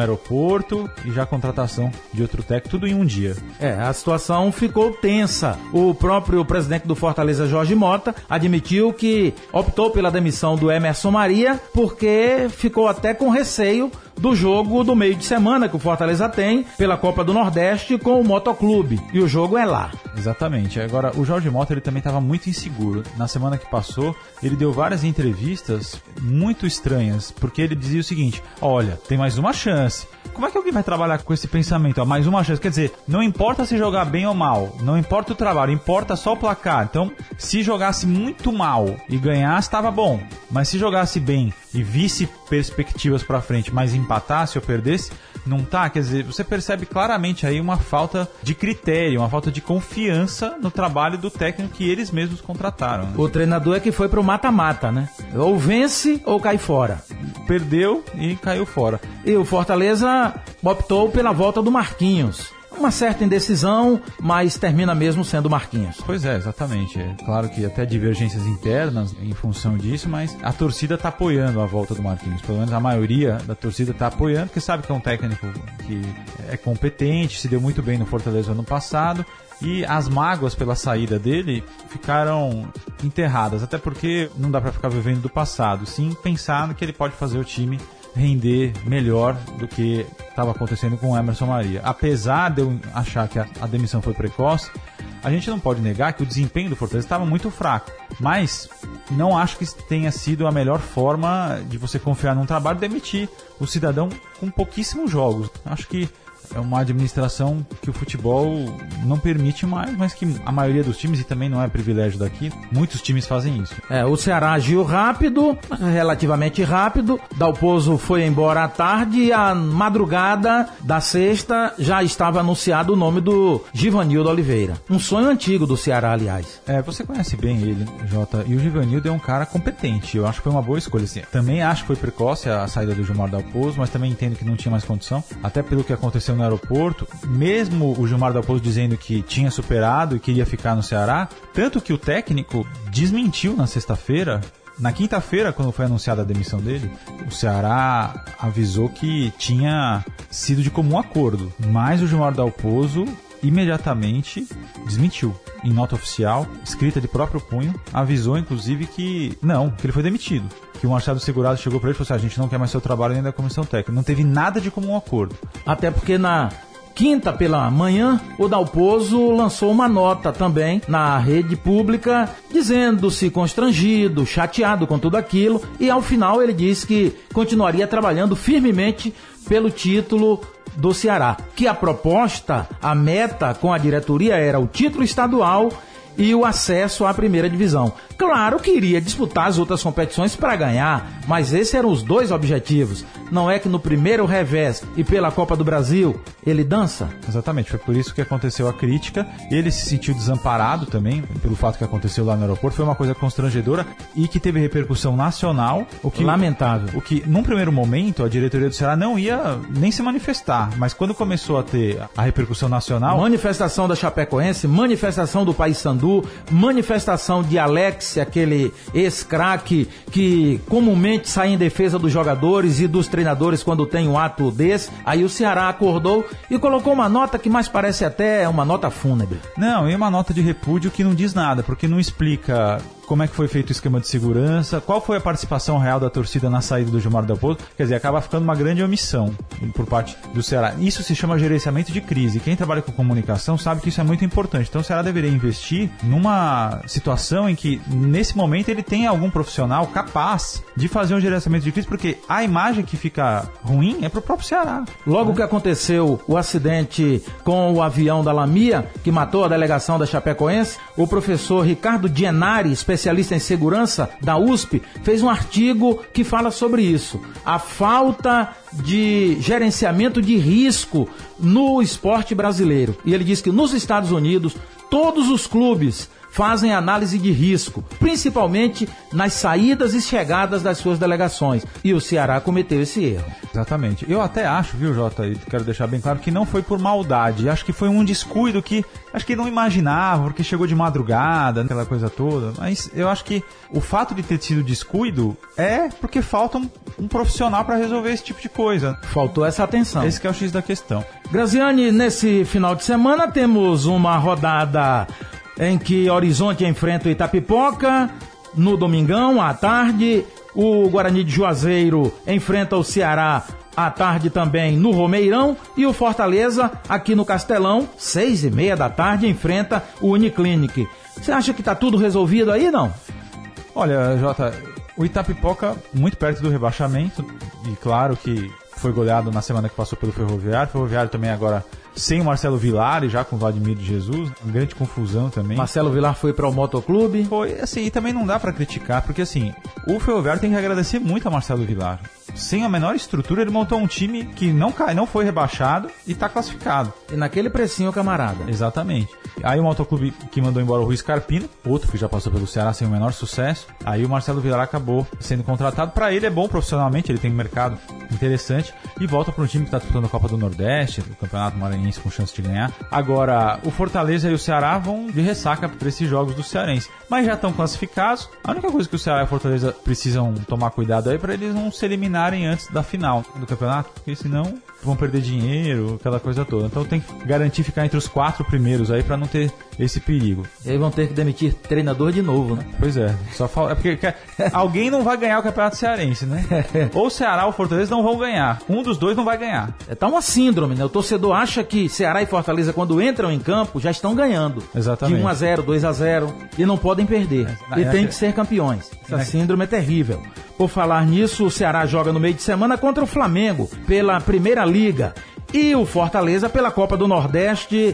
aeroporto e já a contratação de outro técnico, tudo em um dia. A situação ficou tensa. O próprio presidente do Fortaleza, Jorge Mota, admitiu que optou pela demissão do Emerson Maria porque ficou até com receio do jogo do meio de semana que o Fortaleza tem pela Copa do Nordeste com o Motoclube. E o jogo é lá. Exatamente. Agora, o Jorge Mota ele também estava muito inseguro. Na semana que passou, ele deu várias entrevistas muito estranhas, porque ele dizia o seguinte: olha, tem mais uma chance. Como é que alguém vai trabalhar com esse pensamento? Mais uma chance. Quer dizer, não importa se jogar bem ou mal, não importa o trabalho, importa só o placar. Então, se jogasse muito mal e ganhasse, estava bom. Mas se jogasse bem e visse perspectivas para frente, mas empatasse ou perdesse, não tá? Quer dizer, você percebe claramente aí uma falta de critério, uma falta de confiança no trabalho do técnico que eles mesmos contrataram, né? O treinador é que foi pro mata-mata, né? Ou vence ou cai fora. Perdeu e caiu fora. E o Fortaleza optou pela volta do Marquinhos. Uma certa indecisão, mas termina mesmo sendo Marquinhos. Pois é, exatamente. É claro que até divergências internas em função disso, mas a torcida está apoiando a volta do Marquinhos. Pelo menos a maioria da torcida está apoiando, porque sabe que é um técnico que é competente, se deu muito bem no Fortaleza ano passado, e as mágoas pela saída dele ficaram enterradas, até porque não dá para ficar vivendo do passado, sim pensar que ele pode fazer o time render melhor do que estava acontecendo com o Emerson Maria. Apesar de eu achar que a demissão foi precoce, a gente não pode negar que o desempenho do Fortaleza estava muito fraco, mas não acho que tenha sido a melhor forma de você confiar num trabalho e demitir o cidadão com pouquíssimos jogos. Acho que é uma administração que o futebol não permite mais, mas que a maioria dos times, e também não é privilégio daqui, muitos times fazem isso. O Ceará agiu rápido, relativamente rápido. Dalpozo foi embora à tarde e à madrugada da sexta já estava anunciado o nome do Givanildo Oliveira. Um sonho antigo do Ceará, aliás. Você conhece bem ele, Jota, e o Givanildo é um cara competente. Eu acho que foi uma boa escolha, assim. Também acho que foi precoce a saída do Gilmar Dalpozo, mas também entendo que não tinha mais condição, até pelo que aconteceu no aeroporto, mesmo o Gilmar Dalpozo dizendo que tinha superado e queria ficar no Ceará, tanto que o técnico desmentiu na sexta-feira. Na quinta-feira, quando foi anunciada a demissão dele, o Ceará avisou que tinha sido de comum acordo, mas o Gilmar Dalpozo imediatamente desmentiu. Em nota oficial, escrita de próprio punho, avisou inclusive que ele foi demitido. Que o Marcelo Segurado chegou para ele e falou assim: a gente não quer mais seu trabalho nem da comissão técnica. Não teve nada de comum acordo. Até porque na quinta pela manhã, o Dalpozo lançou uma nota também na rede pública, dizendo-se constrangido, chateado com tudo aquilo, e ao final ele disse que continuaria trabalhando firmemente pelo título do Ceará, que a proposta, a meta com a diretoria era o título estadual e o acesso à primeira divisão. Claro que iria disputar as outras competições para ganhar, mas esses eram os dois objetivos. Não é que no primeiro revés e pela Copa do Brasil ele dança? Exatamente, foi por isso que aconteceu a crítica. Ele se sentiu desamparado também pelo fato que aconteceu lá no aeroporto. Foi uma coisa constrangedora e que teve repercussão nacional. O que, lamentável. O que, num primeiro momento, a diretoria do Ceará não ia nem se manifestar, mas quando começou a ter a repercussão nacional... Manifestação da Chapecoense, manifestação do Paysandu, manifestação de Alex, aquele ex-craque que comumente sai em defesa dos jogadores e dos treinadores quando tem um ato desse. Aí o Ceará acordou e colocou uma nota que mais parece até uma nota fúnebre. Não, e uma nota de repúdio que não diz nada, porque não explica como é que foi feito o esquema de segurança, qual foi a participação real da torcida na saída do Gilmar Dalpozo. Quer dizer, acaba ficando uma grande omissão por parte do Ceará. Isso se chama gerenciamento de crise. Quem trabalha com comunicação sabe que isso é muito importante. Então o Ceará deveria investir numa situação em que, nesse momento, ele tem algum profissional capaz de fazer um gerenciamento de crise, porque a imagem que fica ruim é pro próprio Ceará. Logo que aconteceu o acidente com o avião da Lamia, que matou a delegação da Chapecoense, o professor Ricardo Dienari, especialista em segurança da USP, fez um artigo que fala sobre isso. A falta de gerenciamento de risco no esporte brasileiro. E ele diz que nos Estados Unidos, todos os clubes fazem análise de risco, principalmente nas saídas e chegadas das suas delegações. E o Ceará cometeu esse erro. Exatamente. Eu até acho, viu, Jota, e quero deixar bem claro que não foi por maldade. Acho que foi um descuido que acho que não imaginava, porque chegou de madrugada, aquela coisa toda. Mas eu acho que o fato de ter sido descuido é porque falta um profissional para resolver esse tipo de coisa. Faltou essa atenção. Esse que é o X da questão. Graziani, nesse final de semana temos uma rodada em que Horizonte enfrenta o Itapipoca. No domingão, à tarde, o Guarani de Juazeiro enfrenta o Ceará à tarde também no Romeirão. E o Fortaleza, aqui no Castelão, 6h30 da tarde, enfrenta o Uniclinic. Você acha que está tudo resolvido aí, não? Olha, Jota, o Itapipoca muito perto do rebaixamento. E claro que foi goleado na semana que passou pelo Ferroviário. Ferroviário também agora sem o Marcelo Vilar e já com o Vladimir de Jesus. Uma grande confusão também. Marcelo Vilar foi para o Motoclube. Foi, assim, e também não dá para criticar, porque assim, o Ferroviário tem que agradecer muito a Marcelo Vilar. Sem a menor estrutura, ele montou um time que não foi rebaixado e está classificado. E naquele precinho, camarada. Exatamente. Aí o Motoclube que mandou embora o Rui Scarpino, outro que já passou pelo Ceará sem o menor sucesso. Aí o Marcelo Vilar acabou sendo contratado. Para ele é bom profissionalmente, ele tem um mercado interessante e volta para um time que está disputando a Copa do Nordeste, o Campeonato Maranhense com chance de ganhar. Agora, o Fortaleza e o Ceará vão de ressaca para esses jogos do Cearense. Mas já estão classificados. A única coisa que o Ceará e o Fortaleza precisam tomar cuidado aí para eles não se eliminarem antes da final do campeonato, porque senão vão perder dinheiro, aquela coisa toda. Então tem que garantir ficar entre os 4 primeiros aí para não ter esse perigo. E aí vão ter que demitir treinador de novo, né? Pois é, só falta. É porque alguém não vai ganhar o Campeonato Cearense, né? Ou o Ceará ou o Fortaleza não vão ganhar. Um dos dois não vai ganhar. Tá uma síndrome, né? O torcedor acha que Ceará e Fortaleza, quando entram em campo, já estão ganhando. Exatamente. De 1-0, 2-0. E não podem perder. E tem que ser campeões. Essa síndrome é terrível. Por falar nisso, o Ceará joga no meio de semana contra o Flamengo pela Primeira Liga e o Fortaleza pela Copa do Nordeste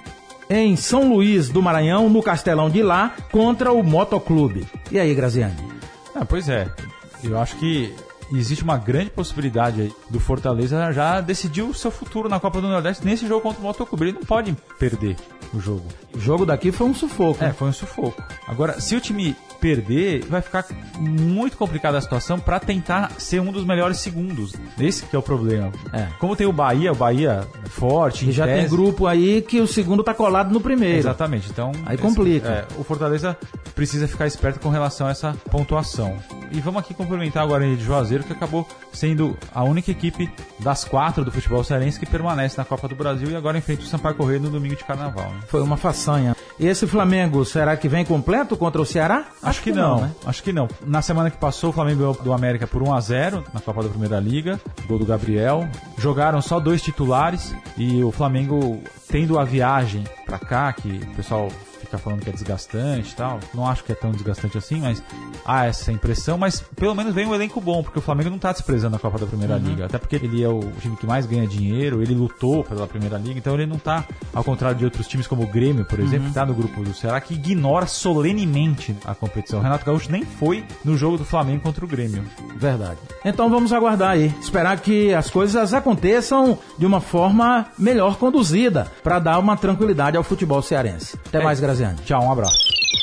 em São Luís do Maranhão, no Castelão de lá, contra o Motoclube. E aí, Graziani? Pois é, eu acho que existe uma grande possibilidade aí do Fortaleza já decidir o seu futuro na Copa do Nordeste nesse jogo contra o Motoclube. Ele não pode perder o jogo. O jogo daqui foi um sufoco. Foi um sufoco. Agora, se o time perder, vai ficar muito complicada a situação para tentar ser um dos melhores segundos. Esse que é o problema. Como tem o Bahia é forte. E já tem grupo aí que o segundo tá colado no primeiro. Exatamente. Então, aí complica. O Fortaleza precisa ficar esperto com relação a essa pontuação. E vamos aqui cumprimentar agora o Guarani de Juazeiro, que acabou sendo a única equipe das 4 do futebol cearense que permanece na Copa do Brasil e agora enfrenta o Sampaio Corrêa no domingo de Carnaval. Né? Foi uma façanha. E esse Flamengo, será que vem completo contra o Ceará? Acho que não, né? Acho que não. Na semana que passou, o Flamengo ganhou do América por 1-0 na Copa da Primeira Liga, gol do Gabriel. Jogaram só 2 titulares e o Flamengo, tendo a viagem pra cá, que o pessoal fica falando que é desgastante e tal, não acho que é tão desgastante assim, mas há essa impressão, mas pelo menos vem um elenco bom, porque o Flamengo não tá desprezando a Copa da Primeira Liga, até porque ele é o time que mais ganha dinheiro, ele lutou pela Primeira Liga, então ele não tá, ao contrário de outros times como o Grêmio, por exemplo, que tá no grupo do Ceará, que ignora solenemente a competição. O Renato Gaúcho nem foi no jogo do Flamengo contra o Grêmio. Verdade. Então vamos aguardar aí, esperar que as coisas aconteçam de uma forma melhor conduzida, para dar uma tranquilidade ao futebol cearense. Até mais, Graziani. Tchau, um abraço.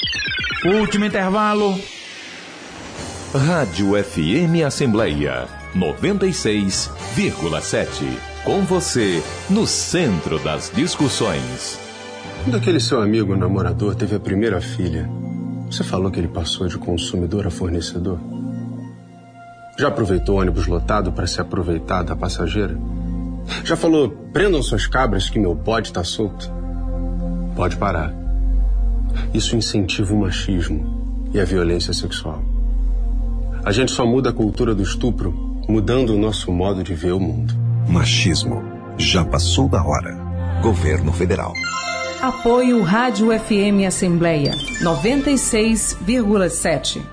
Último intervalo. Rádio FM Assembleia 96,7. Com você, no centro das discussões. Quando aquele seu amigo namorador teve a primeira filha, você falou que ele passou de consumidor a fornecedor? Já aproveitou o ônibus lotado para se aproveitar da passageira? Já falou, prendam suas cabras que meu bode tá solto? Pode parar. Isso incentiva o machismo e a violência sexual. A gente só muda a cultura do estupro mudando o nosso modo de ver o mundo. Machismo. Já passou da hora. Governo Federal. Apoio Rádio FM Assembleia 96,7.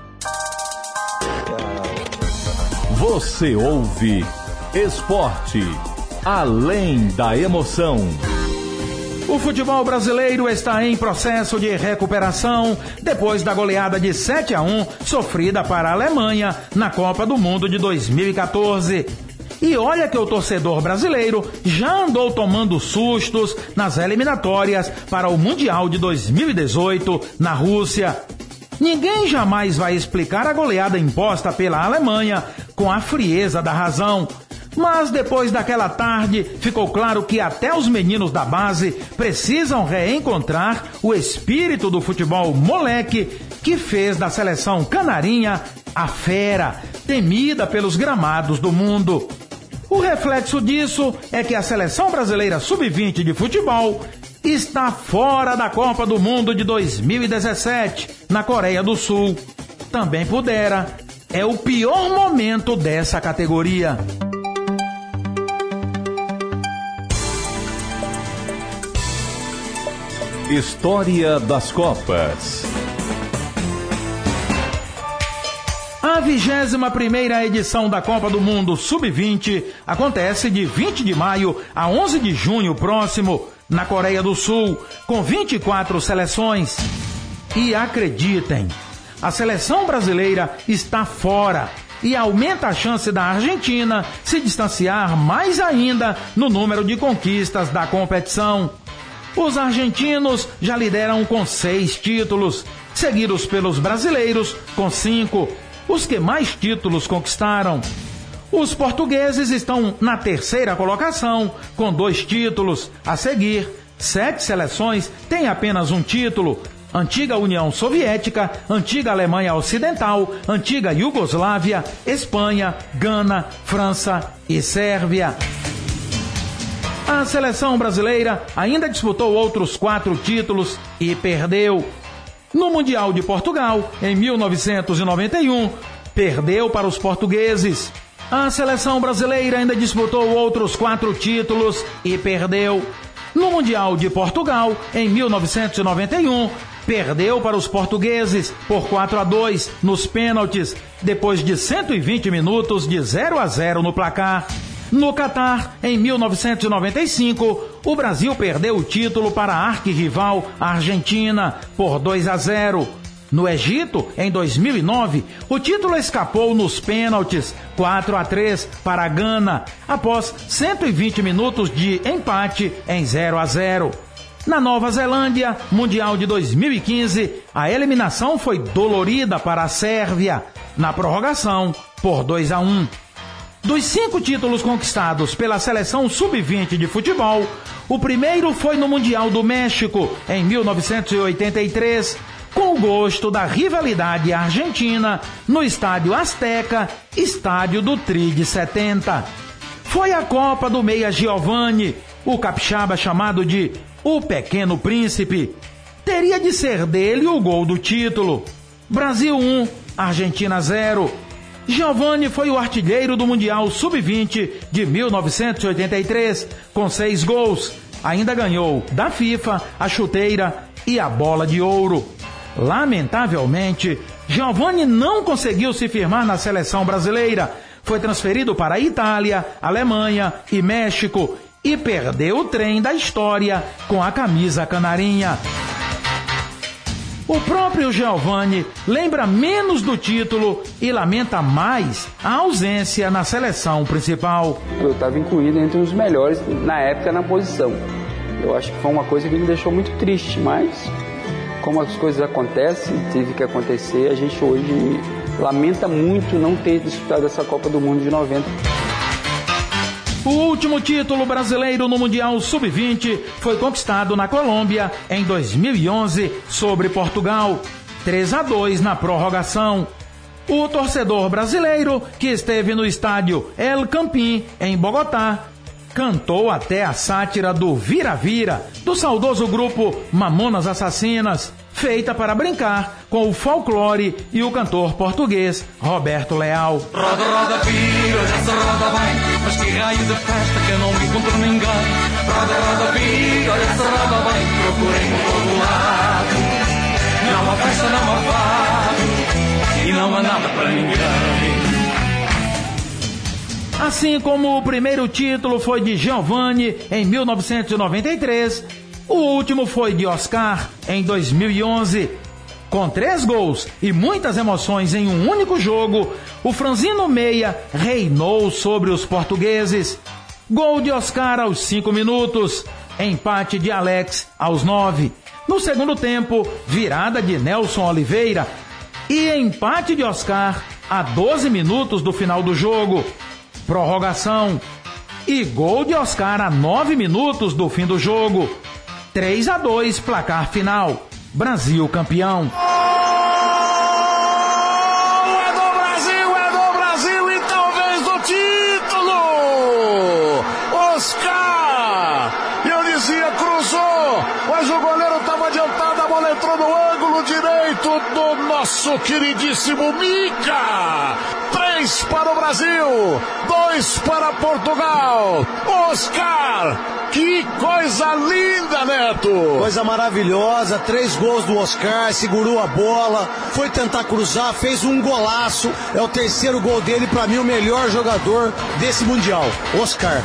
Você ouve Esporte, além da emoção. O futebol brasileiro está em processo de recuperação depois da goleada de 7-1 sofrida para a Alemanha na Copa do Mundo de 2014. E olha que o torcedor brasileiro já andou tomando sustos nas eliminatórias para o Mundial de 2018 na Rússia. Ninguém jamais vai explicar a goleada imposta pela Alemanha com a frieza da razão. Mas depois daquela tarde, ficou claro que até os meninos da base precisam reencontrar o espírito do futebol moleque que fez da seleção canarinha a fera, temida pelos gramados do mundo. O reflexo disso é que a seleção brasileira sub-20 de futebol está fora da Copa do Mundo de 2017, na Coreia do Sul. Também pudera. É o pior momento dessa categoria. História das Copas. A 21ª edição da Copa do Mundo Sub-20 acontece de 20 de maio a 11 de junho próximo, na Coreia do Sul, com 24 seleções. E acreditem, a seleção brasileira está fora e aumenta a chance da Argentina se distanciar mais ainda no número de conquistas da competição. Os argentinos já lideram com 6 títulos, seguidos pelos brasileiros com 5, os que mais títulos conquistaram. Os portugueses estão na 3ª colocação, com 2 títulos. A seguir, 7 seleções têm apenas um título: Antiga União Soviética, Antiga Alemanha Ocidental, Antiga Iugoslávia, Espanha, Gana, França e Sérvia. A seleção brasileira ainda disputou outros 4 títulos e perdeu. No Mundial de Portugal, em 1991, perdeu para os portugueses. A seleção brasileira ainda disputou outros 4 títulos e perdeu. No Mundial de Portugal, em 1991, perdeu para os portugueses por 4-2 nos pênaltis, depois de 120 minutos de 0-0 no placar. No Catar, em 1995, o Brasil perdeu o título para a arquirrival Argentina por 2-0. No Egito, em 2009, o título escapou nos pênaltis 4-3 para a Gana, após 120 minutos de empate em 0-0. Na Nova Zelândia, Mundial de 2015, a eliminação foi dolorida para a Sérvia, na prorrogação, por 2-1. Dos 5 títulos conquistados pela seleção sub-20 de futebol, o primeiro foi no Mundial do México, em 1983, com o gosto da rivalidade argentina, no Estádio Azteca, estádio do Tri de 70. Foi a Copa do Meia Giovani, o capixaba chamado de O Pequeno Príncipe. Teria de ser dele o gol do título. Brasil 1, Argentina 0. Giovani foi o artilheiro do Mundial Sub-20 de 1983, com 6 gols. Ainda ganhou da FIFA a chuteira e a bola de ouro. Lamentavelmente, Giovani não conseguiu se firmar na seleção brasileira. Foi transferido para a Itália, Alemanha e México e perdeu o trem da história com a camisa canarinha. O próprio Giovani lembra menos do título e lamenta mais a ausência na seleção principal. Eu estava incluído entre os melhores na época na posição. Eu acho que foi uma coisa que me deixou muito triste, mas como as coisas acontecem, teve que acontecer, a gente hoje lamenta muito não ter disputado essa Copa do Mundo de 90. O último título brasileiro no Mundial Sub-20 foi conquistado na Colômbia em 2011 sobre Portugal, 3-2 na prorrogação. O torcedor brasileiro, que esteve no estádio El Campín, em Bogotá, cantou até a sátira do Vira-Vira, do saudoso grupo Mamonas Assassinas, feita para brincar com o folclore e o cantor português Roberto Leal. Roda, roda, vira, essa roda vai, mas que raio de festa que eu não encontro ninguém. Roda, roda, vira, essa roda vai, procurem por todo lado. Não há festa, não há fado, e não há nada para ninguém. Assim como o primeiro título foi de Giovani em 1993, o último foi de Oscar em 2011. Com 3 gols e muitas emoções em um único jogo, o franzino meia reinou sobre os portugueses. Gol de Oscar aos 5 minutos, empate de Alex aos 9. No segundo tempo, virada de Nelson Oliveira e empate de Oscar a 12 minutos do final do jogo. Prorrogação e gol de Oscar a 9 minutos do fim do jogo. 3-2 placar final. Brasil campeão. É do Brasil e talvez do título. Oscar, eu dizia, cruzou, mas o goleiro estava adiantado, a bola entrou no ângulo direito do nosso queridíssimo Mica. 3 para o Brasil, 2 para Portugal. Oscar, que coisa linda, Neto! Coisa maravilhosa, 3 gols do Oscar, segurou a bola, foi tentar cruzar, fez um golaço, é o 3º gol dele, pra mim o melhor jogador desse Mundial, Oscar.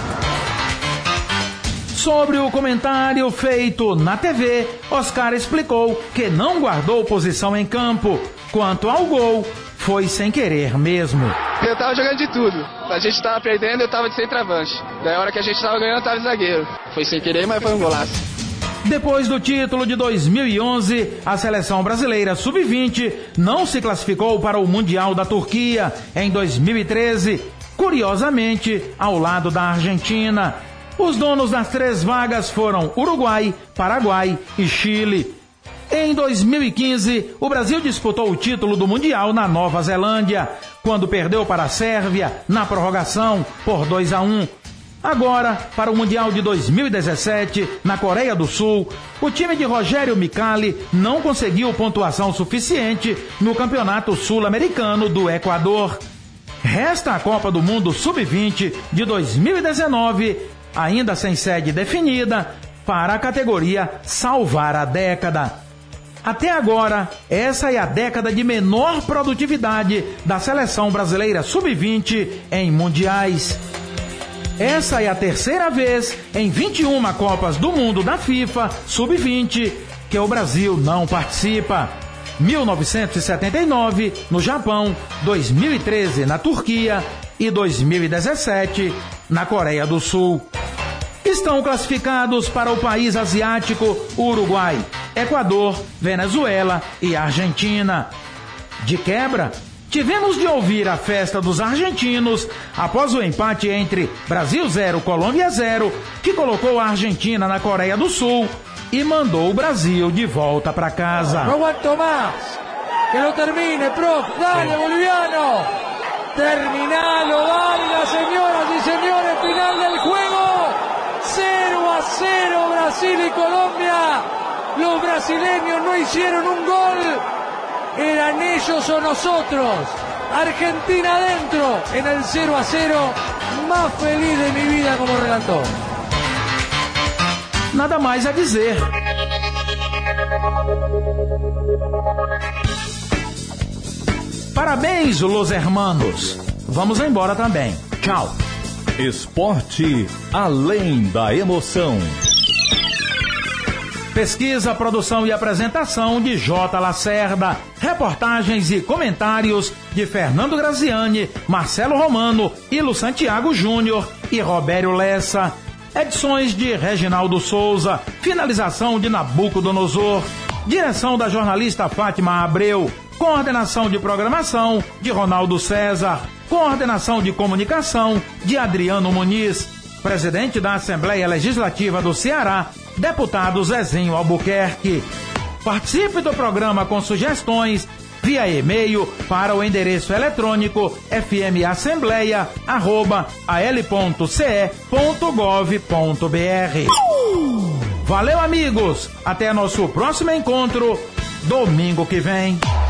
Sobre o comentário feito na TV, Oscar explicou que não guardou posição em campo. Quanto ao gol, foi sem querer mesmo. Eu tava jogando de tudo. A gente tava perdendo, eu tava de centroavante. Da hora que a gente tava ganhando, eu tava de zagueiro. Foi sem querer, mas foi um golaço. Depois do título de 2011, a seleção brasileira sub-20 não se classificou para o Mundial da Turquia em 2013, curiosamente ao lado da Argentina. Os donos das 3 vagas foram Uruguai, Paraguai e Chile. Em 2015, o Brasil disputou o título do Mundial na Nova Zelândia, quando perdeu para a Sérvia na prorrogação por 2-1. Agora, para o Mundial de 2017, na Coreia do Sul, o time de Rogério Micali não conseguiu pontuação suficiente no Campeonato Sul-Americano do Equador. Resta a Copa do Mundo Sub-20 de 2019, ainda sem sede definida, para a categoria Salvar a Década. Até agora, essa é a década de menor produtividade da seleção brasileira sub-20 em mundiais. Essa é a 3ª vez em 21 Copas do Mundo da FIFA sub-20 que o Brasil não participa. 1979 no Japão, 2013 na Turquia e 2017 na Coreia do Sul. Estão classificados para o país asiático Uruguai, Equador, Venezuela e Argentina. De quebra, tivemos de ouvir a festa dos argentinos após o empate entre Brasil 0, Colômbia 0, que colocou a Argentina na Coreia do Sul e mandou o Brasil de volta para casa. Não aguento mais. Que não termine, prof. Dale, boliviano. Terminalo, valga, señoras y señores, final del juego. 0-0 Brasil y Colombia. Los brasileños no hicieron un gol. Eran ellos o nosotros. Argentina adentro en el 0-0. Más feliz de mi vida como relator. Nada mais a dizer. Parabéns, los hermanos. Vamos embora também. Tchau. Esporte além da emoção. Pesquisa, produção e apresentação de J. Lacerda. Reportagens e comentários de Fernando Graziani, Marcelo Romano, Ilo Santiago Júnior e Robério Lessa. Edições de Reginaldo Souza. Finalização de Nabucodonosor. Direção da jornalista Fátima Abreu. Coordenação de programação de Ronaldo César. Coordenação de comunicação de Adriano Muniz. Presidente da Assembleia Legislativa do Ceará, deputado Zezinho Albuquerque. Participe do programa com sugestões via e-mail para o endereço eletrônico fmassembleia@al.ce.gov.br. Valeu, amigos! Até nosso próximo encontro, domingo que vem.